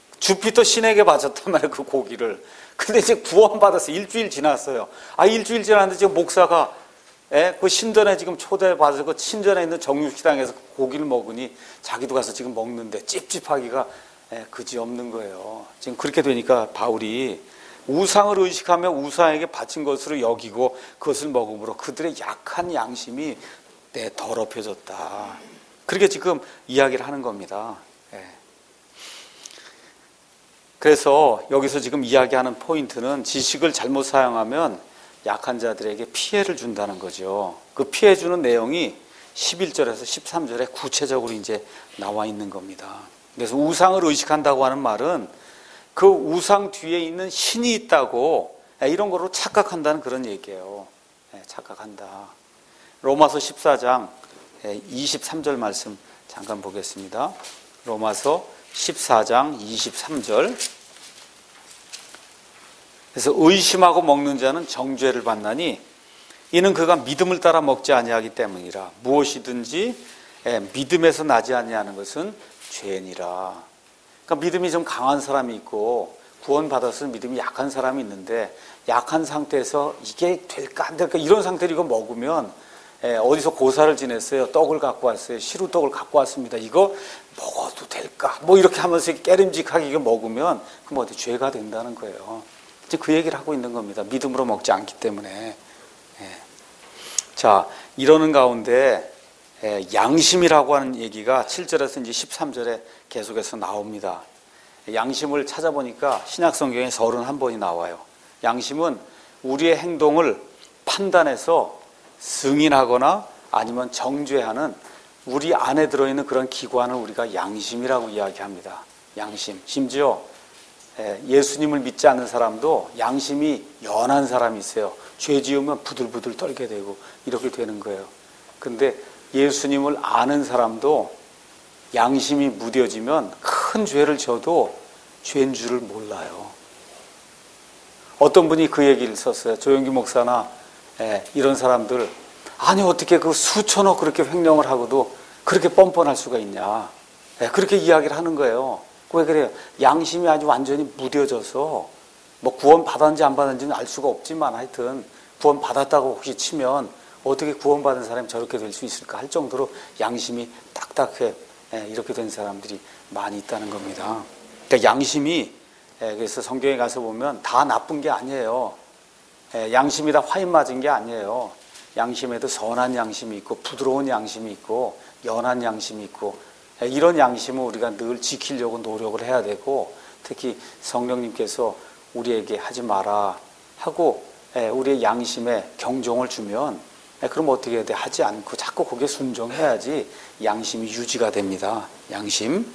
주피터 신에게 바쳤단 말이에요, 그 고기를. 근데 이제 구원받아서 일주일 지났어요. 아, 일주일 지났는데 지금 목사가 예, 그 신전에 지금 초대받아서 그 신전에 있는 정육식당에서 고기를 먹으니 자기도 가서 지금 먹는데 찝찝하기가 예, 그지없는 거예요. 지금 그렇게 되니까 바울이 우상을 의식하며 우상에게 바친 것으로 여기고 그것을 먹음으로 그들의 약한 양심이 네, 더럽혀졌다. 그렇게 지금 이야기를 하는 겁니다. 예. 그래서 여기서 지금 이야기하는 포인트는 지식을 잘못 사용하면 약한 자들에게 피해를 준다는 거죠. 그 피해 주는 내용이 십일 절에서 십삼 절에 구체적으로 이제 나와 있는 겁니다. 그래서 우상을 의식한다고 하는 말은 그 우상 뒤에 있는 신이 있다고 이런 거로 착각한다는 그런 얘기예요. 착각한다. 로마서 십사 장 이십삼 절 말씀 잠깐 보겠습니다. 로마서 십사 장 이십삼 절. 그래서 의심하고 먹는 자는 정죄를 받나니 이는 그가 믿음을 따라 먹지 아니하기 때문이라. 무엇이든지 믿음에서 나지 아니하는 것은 죄니라. 그러니까 믿음이 좀 강한 사람이 있고 구원받아서 믿음이 약한 사람이 있는데 약한 상태에서 이게 될까 안 될까 이런 상태로 이거 먹으면 어디서 고사를 지냈어요. 떡을 갖고 왔어요. 시루떡을 갖고 왔습니다. 이거 먹어도 될까? 뭐 이렇게 하면서 깨름직하게 이거 먹으면 그럼 어디 죄가 된다는 거예요. 이제 그 얘기를 하고 있는 겁니다. 믿음으로 먹지 않기 때문에. 자, 이러는 가운데 양심이라고 하는 얘기가 칠 절에서 이제 십삼 절에 계속해서 나옵니다. 양심을 찾아보니까 신약 성경에 서른한 번이 나와요. 양심은 우리의 행동을 판단해서 승인하거나 아니면 정죄하는 우리 안에 들어있는 그런 기관을 우리가 양심이라고 이야기합니다. 양심. 심지어 예수님을 믿지 않는 사람도 양심이 연한 사람이 있어요. 죄 지으면 부들부들 떨게 되고 이렇게 되는 거예요. 근데 예수님을 아는 사람도 양심이 무뎌지면 큰 죄를 져도 죄인 줄을 몰라요. 어떤 분이 그 얘기를 썼어요. 조영기 목사나 예, 이런 사람들 아니 어떻게 그 수천억 그렇게 횡령을 하고도 그렇게 뻔뻔할 수가 있냐. 예, 그렇게 이야기를 하는 거예요. 왜 그래요? 양심이 아주 완전히 무뎌져서 뭐 구원 받았는지 안 받았는지는 알 수가 없지만 하여튼 구원 받았다고 혹시 치면 어떻게 구원받은 사람이 저렇게 될 수 있을까 할 정도로 양심이 딱딱해 예, 이렇게 된 사람들이 많이 있다는 겁니다. 그러니까 양심이 예, 그래서 성경에 가서 보면 다 나쁜 게 아니에요. 예, 양심이 다 화인 맞은 게 아니에요. 양심에도 선한 양심이 있고 부드러운 양심이 있고 연한 양심이 있고 예, 이런 양심을 우리가 늘 지키려고 노력을 해야 되고 특히 성령님께서 우리에게 하지 마라 하고 예, 우리의 양심에 경종을 주면 예, 그럼 어떻게 해야 돼? 하지 않고 자꾸 거기에 순종해야지 양심이 유지가 됩니다. 양심.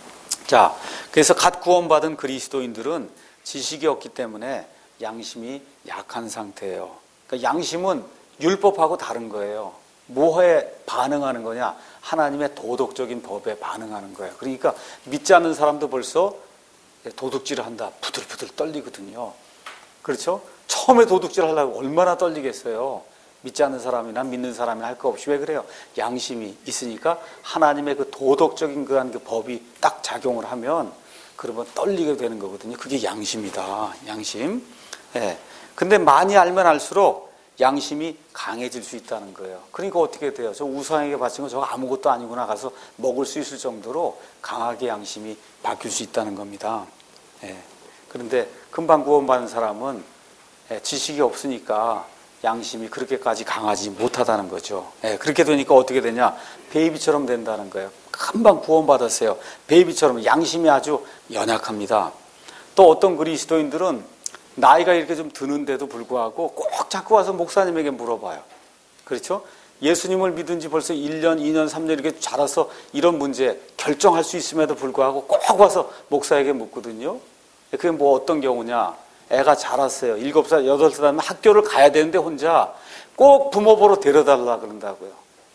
자, 그래서 갓 구원받은 그리스도인들은 지식이 없기 때문에 양심이 약한 상태예요. 그러니까 양심은 율법하고 다른 거예요. 뭐에 반응하는 거냐? 하나님의 도덕적인 법에 반응하는 거예요. 그러니까 믿지 않는 사람도 벌써 도둑질을 한다. 부들부들 떨리거든요. 그렇죠? 처음에 도둑질 하려고 얼마나 떨리겠어요. 믿지 않는 사람이나 믿는 사람이나 할 거 없이. 왜 그래요? 양심이 있으니까 하나님의 그 도덕적인 그한 그 법이 딱 작용을 하면 그러면 떨리게 되는 거거든요. 그게 양심이다. 양심. 예. 근데 많이 알면 알수록 양심이 강해질 수 있다는 거예요. 그러니까 어떻게 돼요? 저 우상에게 바친 거 저거 아무것도 아니구나 가서 먹을 수 있을 정도로 강하게 양심이 바뀔 수 있다는 겁니다. 예. 그런데 금방 구원받은 사람은 예, 지식이 없으니까 양심이 그렇게까지 강하지 못하다는 거죠. 예, 그렇게 되니까 어떻게 되냐? 베이비처럼 된다는 거예요. 금방 구원받았어요. 베이비처럼 양심이 아주 연약합니다. 또 어떤 그리스도인들은 나이가 이렇게 좀 드는데도 불구하고 꼭 자꾸 와서 목사님에게 물어봐요. 그렇죠? 예수님을 믿은 지 벌써 일 년, 이 년, 삼 년 이렇게 자라서 이런 문제 결정할 수 있음에도 불구하고 꼭 와서 목사에게 묻거든요. 그게 뭐 어떤 경우냐? 애가 자랐어요. 일곱 살, 여덟 살 하면 학교를 가야 되는데 혼자 꼭 부모 보러 데려달라 그런다고요.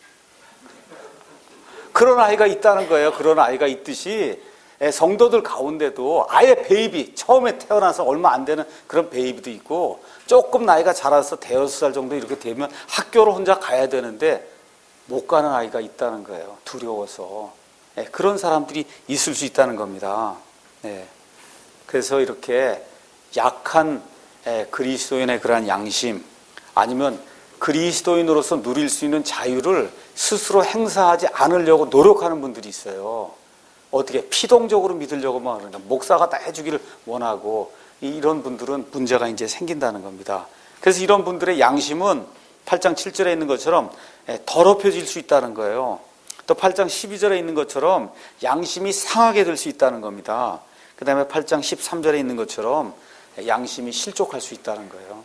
그런 아이가 있다는 거예요. 그런 아이가 있듯이 성도들 가운데도 아예 베이비, 처음에 태어나서 얼마 안 되는 그런 베이비도 있고 조금 나이가 자라서 대여섯 살 정도 이렇게 되면 학교를 혼자 가야 되는데 못 가는 아이가 있다는 거예요. 두려워서. 그런 사람들이 있을 수 있다는 겁니다. 그래서 이렇게 약한 그리스도인의 그러한 양심 아니면 그리스도인으로서 누릴 수 있는 자유를 스스로 행사하지 않으려고 노력하는 분들이 있어요. 어떻게 피동적으로 믿으려고 막 그러냐. 목사가 다 해주기를 원하고 이런 분들은 문제가 이제 생긴다는 겁니다. 그래서 이런 분들의 양심은 팔 장 칠 절에 있는 것처럼 더럽혀질 수 있다는 거예요. 또 팔 장 십이 절에 있는 것처럼 양심이 상하게 될 수 있다는 겁니다. 그 다음에 팔 장 십삼 절에 있는 것처럼 양심이 실족할 수 있다는 거예요.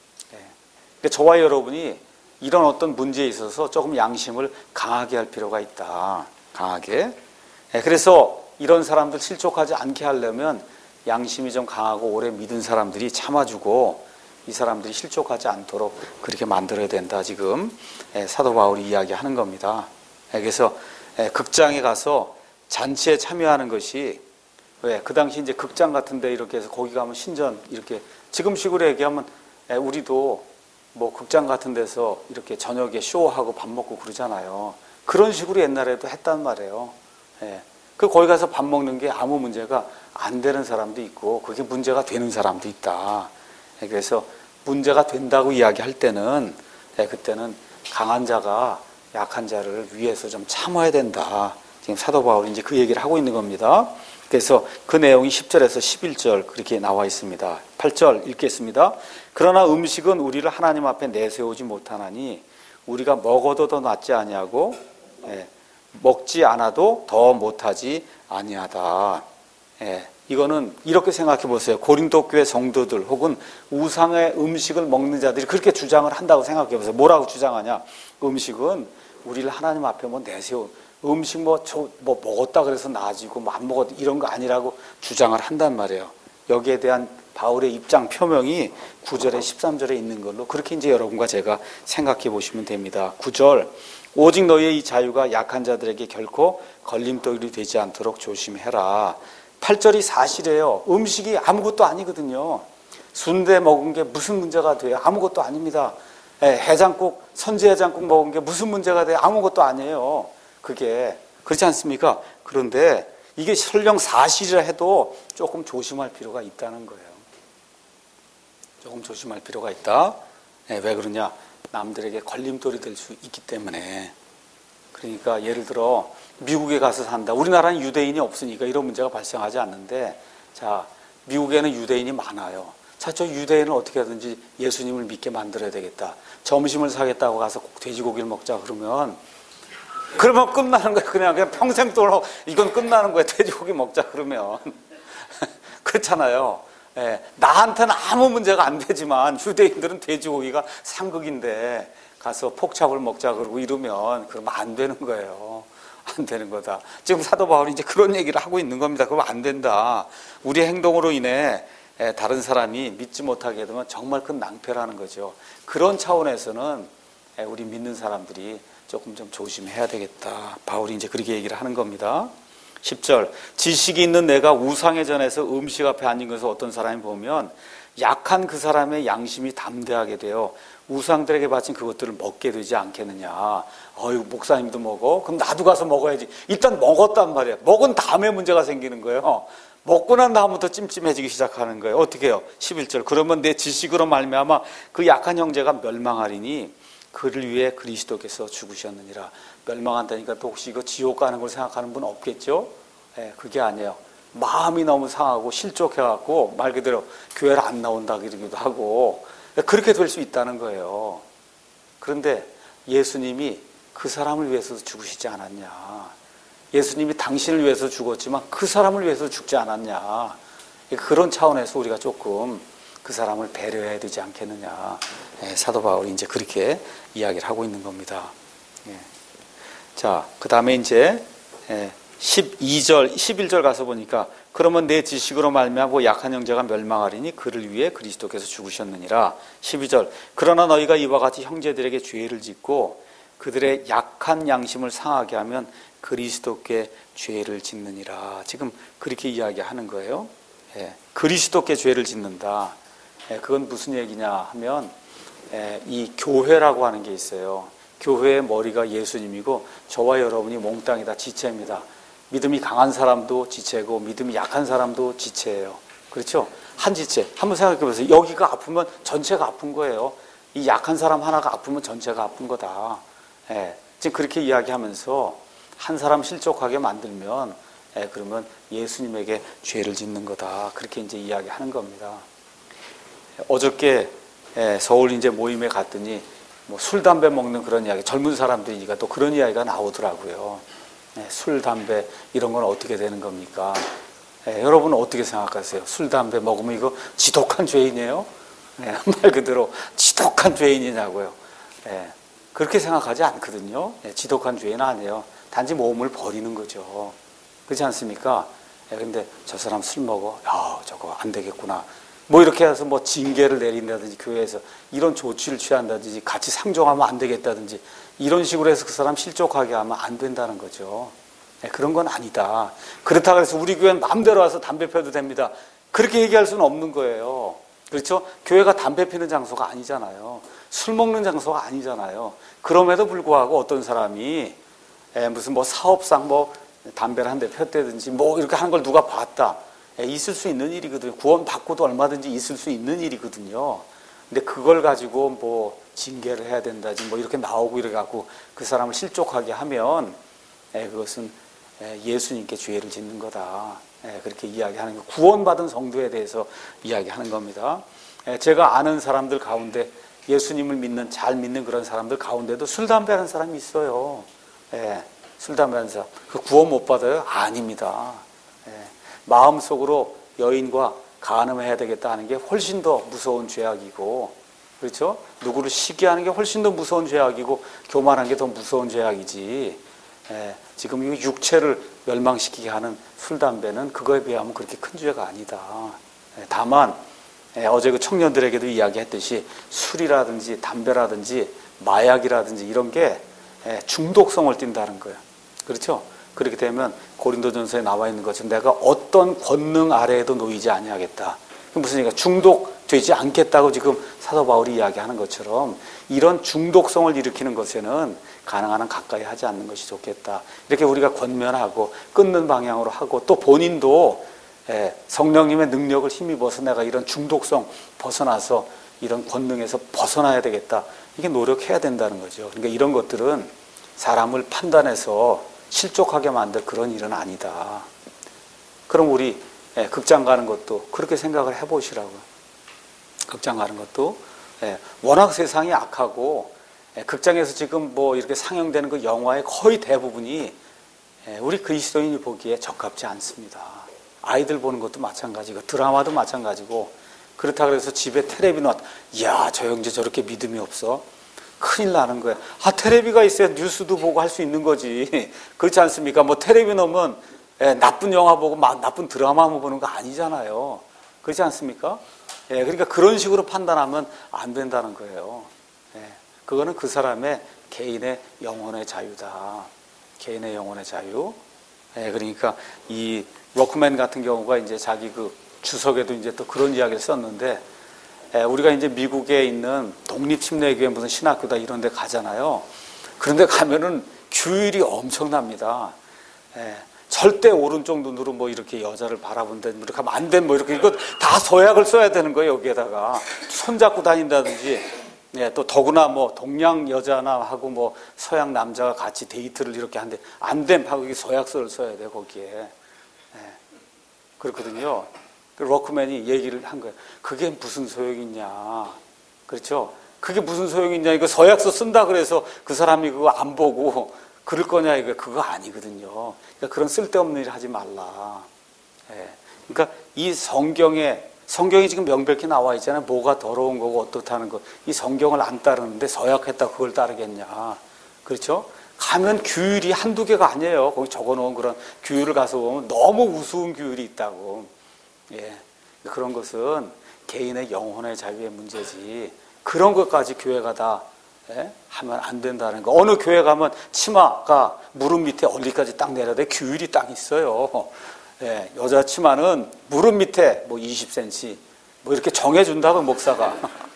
그러니까 저와 여러분이 이런 어떤 문제에 있어서 조금 양심을 강하게 할 필요가 있다. 강하게. 그래서 이런 사람들 실족하지 않게 하려면 양심이 좀 강하고 오래 믿은 사람들이 참아주고 이 사람들이 실족하지 않도록 그렇게 만들어야 된다. 지금 사도 바울이 이야기하는 겁니다. 그래서 극장에 가서 잔치에 참여하는 것이 왜? 그 당시 이제 극장 같은데 이렇게 해서 거기 가면 신전 이렇게 지금식으로 얘기하면 우리도 뭐 극장 같은 데서 이렇게 저녁에 쇼하고 밥 먹고 그러잖아요. 그런 식으로 옛날에도 했단 말이에요. 예. 그 거기 가서 밥 먹는 게 아무 문제가 안 되는 사람도 있고 그게 문제가 되는 사람도 있다. 예. 그래서 문제가 된다고 이야기할 때는 예, 그때는 강한 자가 약한 자를 위해서 좀 참아야 된다. 지금 사도 바울이 이제 그 얘기를 하고 있는 겁니다. 그래서 그 내용이 십 절에서 십일 절 그렇게 나와 있습니다. 팔 절 읽겠습니다. 그러나 음식은 우리를 하나님 앞에 내세우지 못하나니 우리가 먹어도 더 낫지 아니하고 예, 먹지 않아도 더 못하지 아니하다. 예, 이거는 이렇게 생각해 보세요. 고린도 교회 성도들 혹은 우상의 음식을 먹는 자들이 그렇게 주장을 한다고 생각해 보세요. 뭐라고 주장하냐? 음식은 우리를 하나님 앞에 뭐 내세우 음식 뭐, 저, 뭐 먹었다 그래서 나아지고 뭐 안 먹었다 이런 거 아니라고 주장을 한단 말이에요. 여기에 대한 바울의 입장 표명이 구 절에 십삼 절에 있는 걸로 그렇게 이제 여러분과 제가 생각해 보시면 됩니다. 구 절 오직 너희의 이 자유가 약한 자들에게 결코 걸림돌이 되지 않도록 조심해라. 팔 절이 사실이에요. 음식이 아무것도 아니거든요. 순대 먹은 게 무슨 문제가 돼요? 아무것도 아닙니다. 해장국, 선지해장국 먹은 게 무슨 문제가 돼요? 아무것도 아니에요. 그게 그렇지 않습니까? 그런데 이게 설령 사실이라 해도 조금 조심할 필요가 있다는 거예요. 조금 조심할 필요가 있다. 네, 왜 그러냐? 남들에게 걸림돌이 될 수 있기 때문에. 그러니까 예를 들어 미국에 가서 산다. 우리나라는 유대인이 없으니까 이런 문제가 발생하지 않는데, 자, 미국에는 유대인이 많아요. 자, 저 유대인을 어떻게 하든지 예수님을 믿게 만들어야 되겠다. 점심을 사겠다고 가서 꼭 돼지고기를 먹자 그러면 그러면 끝나는 거야. 그냥, 그냥 평생 동안 이건 끝나는 거야. 돼지고기 먹자 그러면. 그렇잖아요. 예, 나한테는 아무 문제가 안 되지만 유대인들은 돼지고기가 상극인데 가서 폭찹을 먹자 그러고 이러면 그러면 안 되는 거예요. 안 되는 거다. 지금 사도 바울이 이제 그런 얘기를 하고 있는 겁니다. 그러면 안 된다. 우리의 행동으로 인해 다른 사람이 믿지 못하게 되면 정말 큰 낭패라는 거죠. 그런 차원에서는 우리 믿는 사람들이 조금 좀 조심해야 되겠다. 바울이 이제 그렇게 얘기를 하는 겁니다. 십 절 지식이 있는 내가 우상의 전에서 음식 앞에 앉은 것을 어떤 사람이 보면 약한 그 사람의 양심이 담대하게 되어 우상들에게 바친 그것들을 먹게 되지 않겠느냐. 어휴, 목사님도 먹어? 그럼 나도 가서 먹어야지. 일단 먹었단 말이에요. 먹은 다음에 문제가 생기는 거예요. 먹고 난 다음부터 찜찜해지기 시작하는 거예요. 어떻게 해요? 십일 절 그러면 내 지식으로 말미암아 그 약한 형제가 멸망하리니 그를 위해 그리스도께서 죽으셨느니라. 멸망한다니까 또 혹시 이거 지옥 가는 걸 생각하는 분 없겠죠? 네, 그게 아니에요. 마음이 너무 상하고 실족해갖고 말 그대로 교회를 안 나온다 그러기도 하고 그렇게 될 수 있다는 거예요. 그런데 예수님이 그 사람을 위해서 죽으시지 않았냐. 예수님이 당신을 위해서 죽었지만 그 사람을 위해서 죽지 않았냐. 그런 차원에서 우리가 조금 그 사람을 배려해야 되지 않겠느냐. 예, 사도 바울이 이제 그렇게 이야기를 하고 있는 겁니다. 예. 자, 그 다음에 이제 예, 십이 절, 십일 절 가서 보니까 그러면 내 지식으로 말미암아 약한 형제가 멸망하리니 그를 위해 그리스도께서 죽으셨느니라. 십이 절 그러나 너희가 이와 같이 형제들에게 죄를 짓고 그들의 약한 양심을 상하게 하면 그리스도께 죄를 짓느니라. 지금 그렇게 이야기하는 거예요. 예, 그리스도께 죄를 짓는다. 예, 그건 무슨 얘기냐 하면 예, 이 교회라고 하는 게 있어요. 교회의 머리가 예수님이고 저와 여러분이 몽땅이 다 지체입니다. 믿음이 강한 사람도 지체고 믿음이 약한 사람도 지체예요. 그렇죠? 한 지체. 한번 생각해 보세요. 여기가 아프면 전체가 아픈 거예요. 이 약한 사람 하나가 아프면 전체가 아픈 거다. 예, 지금 그렇게 이야기하면서 한 사람 실족하게 만들면 예, 그러면 예수님에게 죄를 짓는 거다. 그렇게 이제 이야기하는 겁니다. 어저께 예, 서울 이제 모임에 갔더니 뭐 술, 담배 먹는 그런 이야기, 젊은 사람들이니까 또 그런 이야기가 나오더라고요. 네, 술, 담배 이런 건 어떻게 되는 겁니까? 네, 여러분은 어떻게 생각하세요? 술, 담배 먹으면 이거 지독한 죄인이에요? 네, 말 그대로 지독한 죄인이냐고요. 네, 그렇게 생각하지 않거든요. 네, 지독한 죄인은 아니에요. 단지 몸을 버리는 거죠. 그렇지 않습니까? 네, 근데 저 사람 술 먹어. 야, 저거 안 되겠구나. 뭐 이렇게 해서 뭐 징계를 내린다든지 교회에서 이런 조치를 취한다든지 같이 상종하면 안 되겠다든지 이런 식으로 해서 그 사람 실족하게 하면 안 된다는 거죠. 네, 그런 건 아니다. 그렇다고 해서 우리 교회는 마음대로 와서 담배 펴도 됩니다. 그렇게 얘기할 수는 없는 거예요. 그렇죠? 교회가 담배 피는 장소가 아니잖아요. 술 먹는 장소가 아니잖아요. 그럼에도 불구하고 어떤 사람이 에, 무슨 뭐 사업상 뭐 담배를 한 대 폈다든지 뭐 이렇게 하는 걸 누가 봤다. 에, 있을 수 있는 일이거든요. 구원 받고도 얼마든지 있을 수 있는 일이거든요. 근데 그걸 가지고 뭐 징계를 해야 된다지 뭐 이렇게 나오고 이래 갖고 그 사람을 실족하게 하면 에, 그것은 에, 예수님께 죄를 짓는 거다. 에, 그렇게 이야기하는 거. 구원받은 성도에 대해서 이야기하는 겁니다. 에, 제가 아는 사람들 가운데 예수님을 믿는 잘 믿는 그런 사람들 가운데도 술 담배 하는 사람이 있어요. 예, 술 담배 하는 사람. 그 구원 못 받아요? 아닙니다. 예, 마음속으로 여인과 간음해야 되겠다 하는 게 훨씬 더 무서운 죄악이고, 그렇죠? 누구를 시기하는 게 훨씬 더 무서운 죄악이고 교만한 게 더 무서운 죄악이지. 예, 지금 이 육체를 멸망시키게 하는 술 담배는 그거에 비하면 그렇게 큰 죄가 아니다. 예, 다만 예, 어제 그 청년들에게도 이야기했듯이 술이라든지 담배라든지 마약이라든지 이런 게 예, 중독성을 띈다는 거예요. 그렇죠? 그렇게 되면 고린도전서에 나와 있는 것처럼 내가 어떤 권능 아래에도 놓이지 아니하겠다. 무슨 얘기가 중독되지 않겠다고 지금 사도 바울이 이야기하는 것처럼 이런 중독성을 일으키는 것에는 가능한 한 가까이 하지 않는 것이 좋겠다. 이렇게 우리가 권면하고 끊는 방향으로 하고 또 본인도 예, 성령님의 능력을 힘입어서 내가 이런 중독성 벗어나서 이런 권능에서 벗어나야 되겠다. 이게 노력해야 된다는 거죠. 그러니까 이런 것들은 사람을 판단해서 실족하게 만들 그런 일은 아니다. 그럼 우리 예, 극장 가는 것도 그렇게 생각을 해보시라고요. 극장 가는 것도 예, 워낙 세상이 악하고 예, 극장에서 지금 뭐 이렇게 상영되는 그 영화의 거의 대부분이 예, 우리 그리스도인이 보기에 적합지 않습니다. 아이들 보는 것도 마찬가지고 드라마도 마찬가지고 그렇다고 해서 집에 테레비 놨다. 이야, 저 형제 저렇게 믿음이 없어? 큰일 나는 거야. 아, 테레비가 있어야 뉴스도 보고 할 수 있는 거지. 그렇지 않습니까? 뭐 테레비 놓으면 예, 나쁜 영화 보고 막 나쁜 드라마 보는 거 아니잖아요. 그렇지 않습니까? 예, 그러니까 그런 식으로 판단하면 안 된다는 거예요. 예, 그거는 그 사람의 개인의 영혼의 자유다. 개인의 영혼의 자유. 예, 그러니까 이 로크맨 같은 경우가 이제 자기 그 주석에도 이제 또 그런 이야기를 썼는데, 예, 우리가 이제 미국에 있는 독립침례교회 무슨 신학교다 이런 데 가잖아요. 그런데 가면은 규율이 엄청납니다. 예, 절대 오른쪽 눈으로 뭐 이렇게 여자를 바라본다, 이렇게 하면 안 돼, 뭐 이렇게 이거 다 서약을 써야 되는 거예요, 여기에다가. 손잡고 다닌다든지, 예, 또 더구나 뭐 동양 여자나 하고 뭐 서양 남자가 같이 데이트를 이렇게 하는데 안 됨 하고 서약서를 써야 돼, 거기에. 예, 그렇거든요. 로크맨이 얘기를 한 거예요. 그게 무슨 소용이 있냐. 그렇죠? 그게 무슨 소용이 있냐. 이거 서약서 쓴다 그래서 그 사람이 그거 안 보고 그럴 거냐. 이거 그거 아니거든요. 그러니까 그런 쓸데없는 일 하지 말라. 예. 그러니까 이 성경에, 성경이 지금 명백히 나와 있잖아요. 뭐가 더러운 거고 어떻다는 거. 이 성경을 안 따르는데 서약했다 그걸 따르겠냐. 그렇죠? 가면 규율이 한두 개가 아니에요. 거기 적어놓은 그런 규율을 가서 보면 너무 우스운 규율이 있다고. 예, 그런 것은 개인의 영혼의 자유의 문제지 그런 것까지 교회가 다 예? 하면 안 된다는 거. 어느 교회 가면 치마가 무릎 밑에 얼리까지 딱 내려야 돼. 규율이 딱 있어요. 예, 여자 치마는 무릎 밑에 뭐 이십 센티미터 뭐 이렇게 정해준다고 목사가.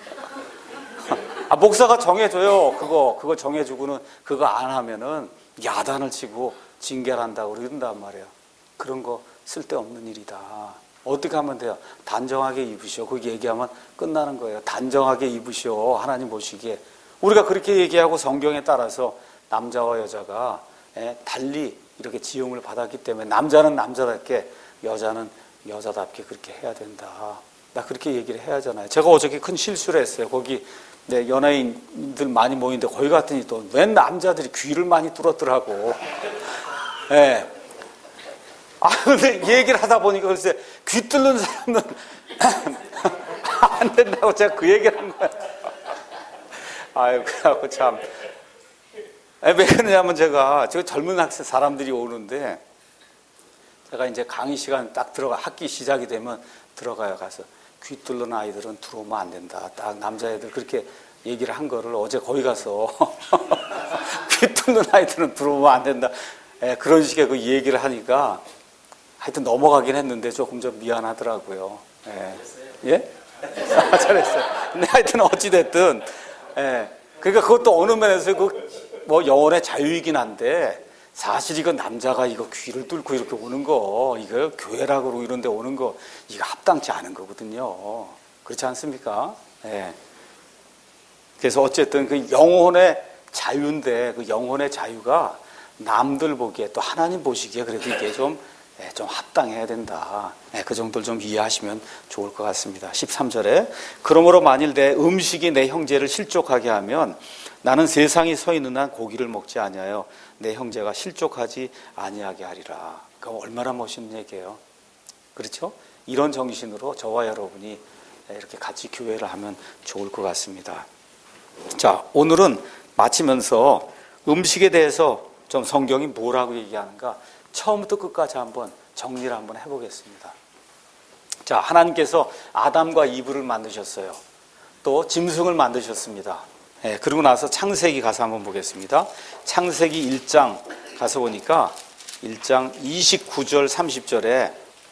아, 목사가 정해줘요. 그거 그거 정해주고는 그거 안 하면은 야단을 치고 징계를 한다고 그런단 말이에요. 그런 거 쓸데없는 일이다. 어떻게 하면 돼요? 단정하게 입으시오. 그렇게 얘기하면 끝나는 거예요. 단정하게 입으시오. 하나님 보시기에. 우리가 그렇게 얘기하고 성경에 따라서 남자와 여자가 달리 이렇게 지음을 받았기 때문에 남자는 남자답게 여자는 여자답게 그렇게 해야 된다. 나 그렇게 얘기를 해야 하잖아요. 제가 어저께 큰 실수를 했어요. 거기 네, 연예인들 많이 모이는데 거기 갔더니 또 웬 남자들이 귀를 많이 뚫었더라고. 예. 네. 아, 근데 얘기를 하다 보니까 글쎄, 귀 뚫는 사람은 안 된다고 제가 그 얘기를 한 거야. 아유, 그래갖고 참. 왜 그러냐면 제가, 저 젊은 학생 사람들이 오는데, 제가 이제 강의 시간 딱 들어가, 학기 시작이 되면 들어가요. 가서 귀 뚫는 아이들은 들어오면 안 된다. 딱 남자애들 그렇게 얘기를 한 거를 어제 거기 가서 귀 뚫는 아이들은 들어오면 안 된다. 예, 그런 식의 그 얘기를 하니까 하여튼 넘어가긴 했는데 조금 좀 미안하더라고요. 예? 예? 아, 잘했어요. 근데 하여튼 어찌됐든, 예. 그러니까 그것도 어느 면에서 그 뭐 영혼의 자유이긴 한데 사실 이거 남자가 이거 귀를 뚫고 이렇게 오는 거, 이거 교회라고 그러고 이런 데 오는 거, 이거 합당치 않은 거거든요. 그렇지 않습니까? 예. 그래서 어쨌든 그 영혼의 자유인데 그 영혼의 자유가 남들 보기에 또 하나님 보시기에 그래도 이게 좀, 예, 좀 합당해야 된다. 예, 그 정도를 좀 이해하시면 좋을 것 같습니다. 십삼 절에 그러므로 만일 내 음식이 내 형제를 실족하게 하면 나는 세상이 서 있는 한 고기를 먹지 아니하여 내 형제가 실족하지 아니하게 하리라. 그거 얼마나 멋있는 얘기예요. 그렇죠? 이런 정신으로 저와 여러분이 이렇게 같이 교회를 하면 좋을 것 같습니다. 자, 오늘은 마치면서 음식에 대해서 좀 성경이 뭐라고 얘기하는가 처음부터 끝까지 한번 정리를 한번 해보겠습니다. 자, 하나님께서 아담과 이브를 만드셨어요. 또 짐승을 만드셨습니다. 예, 그러고 나서 창세기 가서 한번 보겠습니다. 창세기 일 장 가서 보니까 일 장 이십구 절 삼십 절에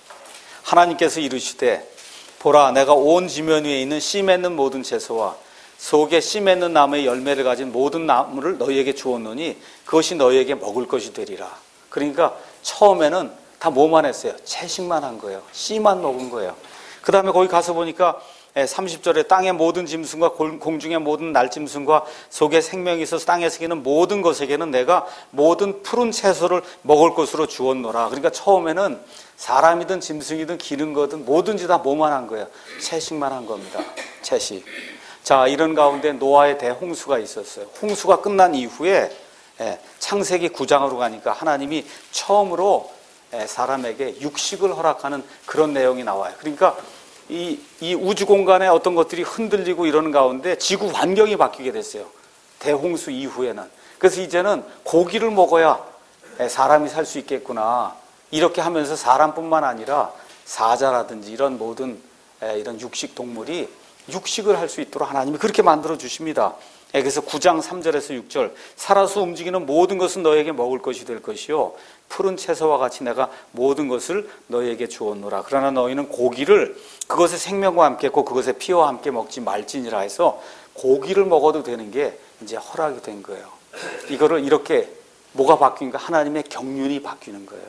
하나님께서 이르시되 보라 내가 온 지면 위에 있는 씨 맺는 모든 채소와 속에 씨 맺는 나무의 열매를 가진 모든 나무를 너희에게 주었노니 그것이 너희에게 먹을 것이 되리라. 그러니까 처음에는 다 뭐만 했어요? 채식만 한 거예요. 씨만 먹은 거예요. 그 다음에 거기 가서 보니까 삼십 절에 땅의 모든 짐승과 공중의 모든 날짐승과 속에 생명이 있어서 땅에 새기는 모든 것에게는 내가 모든 푸른 채소를 먹을 것으로 주었노라. 그러니까 처음에는 사람이든 짐승이든 기는 거든 뭐든지 다 뭐만 한 거예요? 채식만 한 겁니다. 채식. 자, 이런 가운데 노아의 대홍수가 있었어요. 홍수가 끝난 이후에 창세기 구 장으로 가니까 하나님이 처음으로 사람에게 육식을 허락하는 그런 내용이 나와요. 그러니까 이, 이 우주 공간에 어떤 것들이 흔들리고 이러는 가운데 지구 환경이 바뀌게 됐어요. 대홍수 이후에는. 그래서 이제는 고기를 먹어야 사람이 살 수 있겠구나. 이렇게 하면서 사람뿐만 아니라 사자라든지 이런 모든 이런 육식 동물이 육식을 할 수 있도록 하나님이 그렇게 만들어 주십니다. 그래서 구 장 삼 절에서 육 절 살아서 움직이는 모든 것은 너에게 먹을 것이 될 것이요 푸른 채소와 같이 내가 모든 것을 너에게 주었노라. 그러나 너희는 고기를 그것의 생명과 함께 했고 그것의 피와 함께 먹지 말지니라 해서 고기를 먹어도 되는 게 이제 허락이 된 거예요. 이거를 이렇게 뭐가 바뀌니까 하나님의 경륜이 바뀌는 거예요.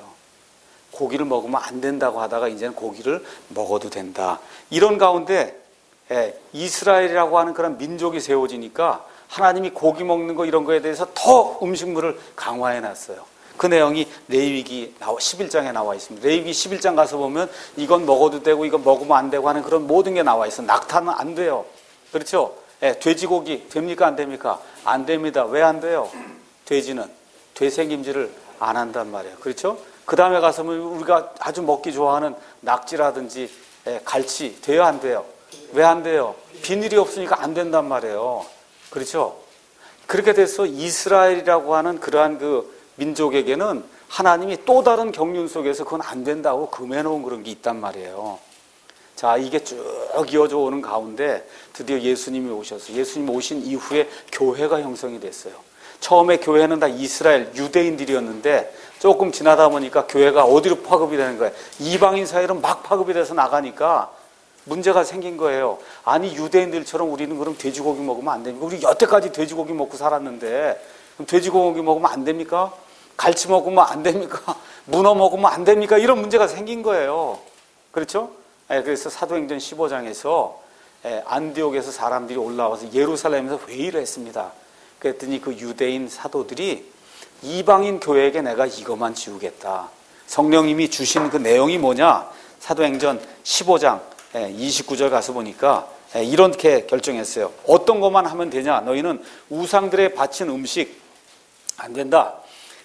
고기를 먹으면 안 된다고 하다가 이제는 고기를 먹어도 된다. 이런 가운데 예, 이스라엘이라고 하는 그런 민족이 세워지니까 하나님이 고기 먹는 거 이런 거에 대해서 더 음식물을 강화해 놨어요. 그 내용이 레위기 십일 장에 나와 있습니다. 레위기 십일 장 가서 보면 이건 먹어도 되고 이건 먹으면 안 되고 하는 그런 모든 게 나와 있어요. 낙타는 안 돼요. 그렇죠? 예, 돼지고기 됩니까 안 됩니까? 안 됩니다. 왜 안 돼요? 돼지는 되새김질을 안 한단 말이에요. 그렇죠? 그 다음에 가서 우리가 아주 먹기 좋아하는 낙지라든지 예, 갈치 돼요 안 돼요? 왜 안 돼요? 비닐이 없으니까 안 된단 말이에요. 그렇죠? 그렇게 돼서 이스라엘이라고 하는 그러한 그 민족에게는 하나님이 또 다른 경륜 속에서 그건 안 된다고 금해놓은 그런 게 있단 말이에요. 자, 이게 쭉 이어져 오는 가운데 드디어 예수님이 오셔서 예수님 오신 이후에 교회가 형성이 됐어요. 처음에 교회는 다 이스라엘 유대인들이었는데 조금 지나다 보니까 교회가 어디로 파급이 되는 거예요? 이방인 사이로 막 파급이 돼서 나가니까 문제가 생긴 거예요. 아니 유대인들처럼 우리는 그럼 돼지고기 먹으면 안 됩니까? 우리 여태까지 돼지고기 먹고 살았는데 그럼 돼지고기 먹으면 안 됩니까? 갈치 먹으면 안 됩니까? 문어 먹으면 안 됩니까? 이런 문제가 생긴 거예요. 그렇죠? 그래서 사도행전 십오 장에서 안디옥에서 사람들이 올라와서 예루살렘에서 회의를 했습니다. 그랬더니 그 유대인 사도들이 이방인 교회에게 내가 이것만 지우겠다. 성령님이 주신 그 내용이 뭐냐? 사도행전 십오 장 이십구 절 가서 보니까 이렇게 결정했어요. 어떤 것만 하면 되냐? 너희는 우상들의 바친 음식 안 된다.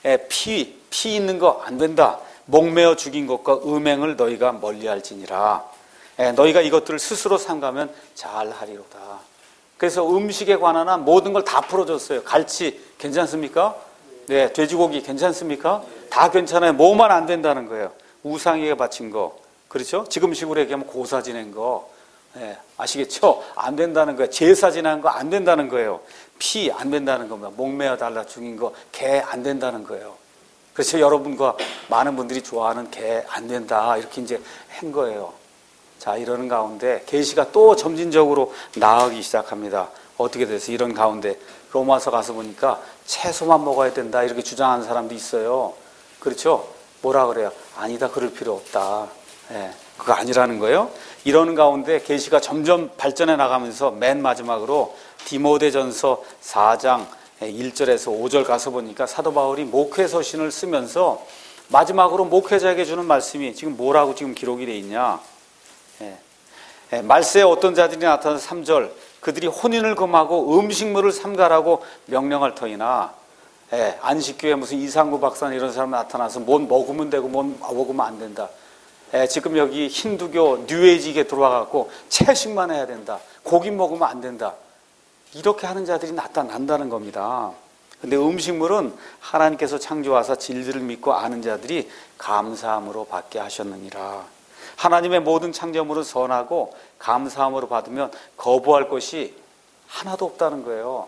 피, 피 있는 거 안 된다. 목매어 죽인 것과 음행을 너희가 멀리할지니라. 너희가 이것들을 스스로 삼가면 잘하리로다. 그래서 음식에 관한 한 모든 걸 다 풀어줬어요. 갈치 괜찮습니까? 네, 돼지고기 괜찮습니까? 다 괜찮아요. 뭐만 안 된다는 거예요. 우상에게 바친 거, 그렇죠? 지금식으로 얘기하면 고사 지낸 거, 네, 아시겠죠? 안 된다는 거예요. 제사 지난 거 안 된다는 거예요. 피 안 된다는 겁니다. 목매어 달라 죽인 거, 개 안 된다는 거예요. 그래서 여러분과 많은 분들이 좋아하는 개 안 된다 이렇게 이제 한 거예요. 자, 이러는 가운데 계시가 또 점진적으로 나아가기 시작합니다. 어떻게 돼서 이런 가운데 로마서 가서 보니까 채소만 먹어야 된다 이렇게 주장하는 사람도 있어요. 그렇죠? 뭐라 그래요? 아니다, 그럴 필요 없다. 예, 그거 아니라는 거예요. 이러는 가운데 계시가 점점 발전해 나가면서 맨 마지막으로 디모데전서 사 장 일 절에서 오 절 가서 보니까 사도 바울이 목회서신을 쓰면서 마지막으로 목회자에게 주는 말씀이 지금 뭐라고 지금 기록이 돼 있냐? 예. 예, 말세에 어떤 자들이 나타나서 삼 절 그들이 혼인을 금하고 음식물을 삼가라고 명령할 터이나, 예, 안식교에 무슨 이상구 박사나 이런 사람 나타나서 뭔 먹으면 되고 뭔 먹으면 안 된다. 예, 지금 여기 힌두교 뉴에이지에 들어와갖고 채식만 해야 된다. 고기 먹으면 안 된다. 이렇게 하는 자들이 나타난다는 겁니다. 근데 음식물은 하나님께서 창조하사 진리를 믿고 아는 자들이 감사함으로 받게 하셨느니라. 하나님의 모든 창조물은 선하고 감사함으로 받으면 거부할 것이 하나도 없다는 거예요.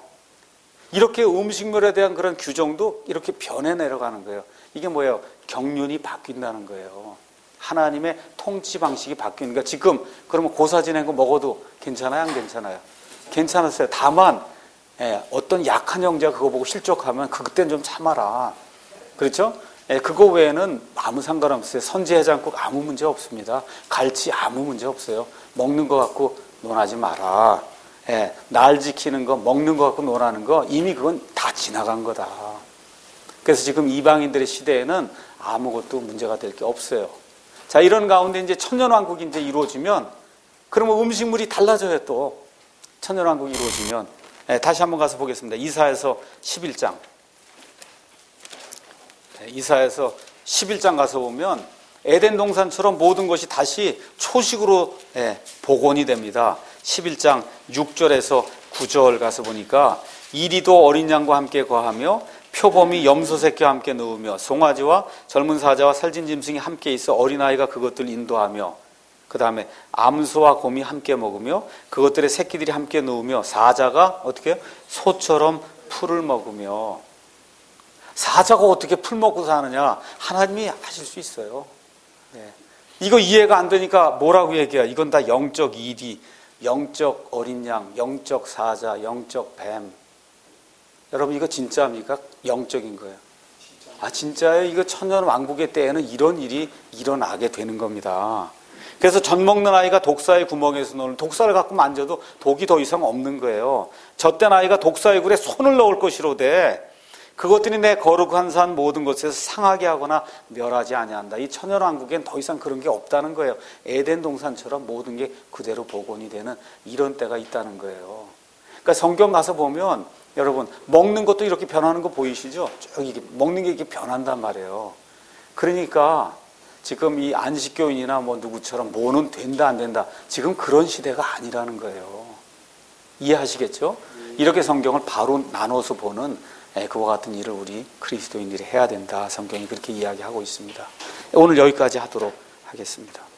이렇게 음식물에 대한 그런 규정도 이렇게 변해 내려가는 거예요. 이게 뭐예요? 경륜이 바뀐다는 거예요. 하나님의 통치 방식이 바뀌는 거예요. 지금 그러면 고사 지낸 거 먹어도 괜찮아요? 안 괜찮아요? 괜찮았어요. 다만 예, 어떤 약한 형제가 그거 보고 실족하면 그때는 좀 참아라. 그렇죠? 예, 그거 외에는 아무 상관없어요. 선지해장국 아무 문제 없습니다. 갈치 아무 문제 없어요. 먹는 거 갖고 논하지 마라. 예, 날 지키는 거, 먹는 거 갖고 논하는 거 이미 그건 다 지나간 거다. 그래서 지금 이방인들의 시대에는 아무것도 문제가 될 게 없어요. 자, 이런 가운데 이제 천년왕국이 이제 이루어지면 그러면 음식물이 달라져요. 또 천년왕국이 이루어지면 네, 다시 한번 가서 보겠습니다. 이사야서 십일 장. 네, 이사야서 십일 장 가서 보면 에덴 동산처럼 모든 것이 다시 초식으로 네, 복원이 됩니다. 십일 장 육 절에서 구 절 가서 보니까 이리도 어린 양과 함께 거하며 표범이 염소 새끼와 함께 누우며 송아지와 젊은 사자와 살진 짐승이 함께 있어 어린아이가 그것들을 인도하며, 그 다음에 암소와 곰이 함께 먹으며 그것들의 새끼들이 함께 누우며 사자가 어떻게 해요? 소처럼 풀을 먹으며. 사자가 어떻게 풀 먹고 사느냐? 하나님이 하실 수 있어요. 네. 이거 이해가 안 되니까 뭐라고 얘기해요? 이건 다 영적 이리, 영적 어린 양, 영적 사자, 영적 뱀. 여러분 이거 진짜입니까? 영적인 거예요. 아 진짜예요? 이거 천년 왕국의 때에는 이런 일이 일어나게 되는 겁니다. 그래서 젖 먹는 아이가 독사의 구멍에서 노는, 독사를 갖고 만져도 독이 더 이상 없는 거예요. 젖된 아이가 독사의 굴에 손을 넣을 것이로되 그것들이 내 거룩한 산 모든 것에서 상하게 하거나 멸하지 아니한다. 이 천연왕국엔 더 이상 그런 게 없다는 거예요. 에덴 동산처럼 모든 게 그대로 복원이 되는 이런 때가 있다는 거예요. 그러니까 성경 가서 보면 여러분 먹는 것도 이렇게 변하는 거 보이시죠? 저기 먹는 게 이렇게 변한단 말이에요. 그러니까 지금 이 안식교인이나 뭐 누구처럼 뭐는 된다 안 된다 지금 그런 시대가 아니라는 거예요. 이해하시겠죠? 이렇게 성경을 바로 나눠서 보는 그와 같은 일을 우리 그리스도인들이 해야 된다. 성경이 그렇게 이야기하고 있습니다. 오늘 여기까지 하도록 하겠습니다.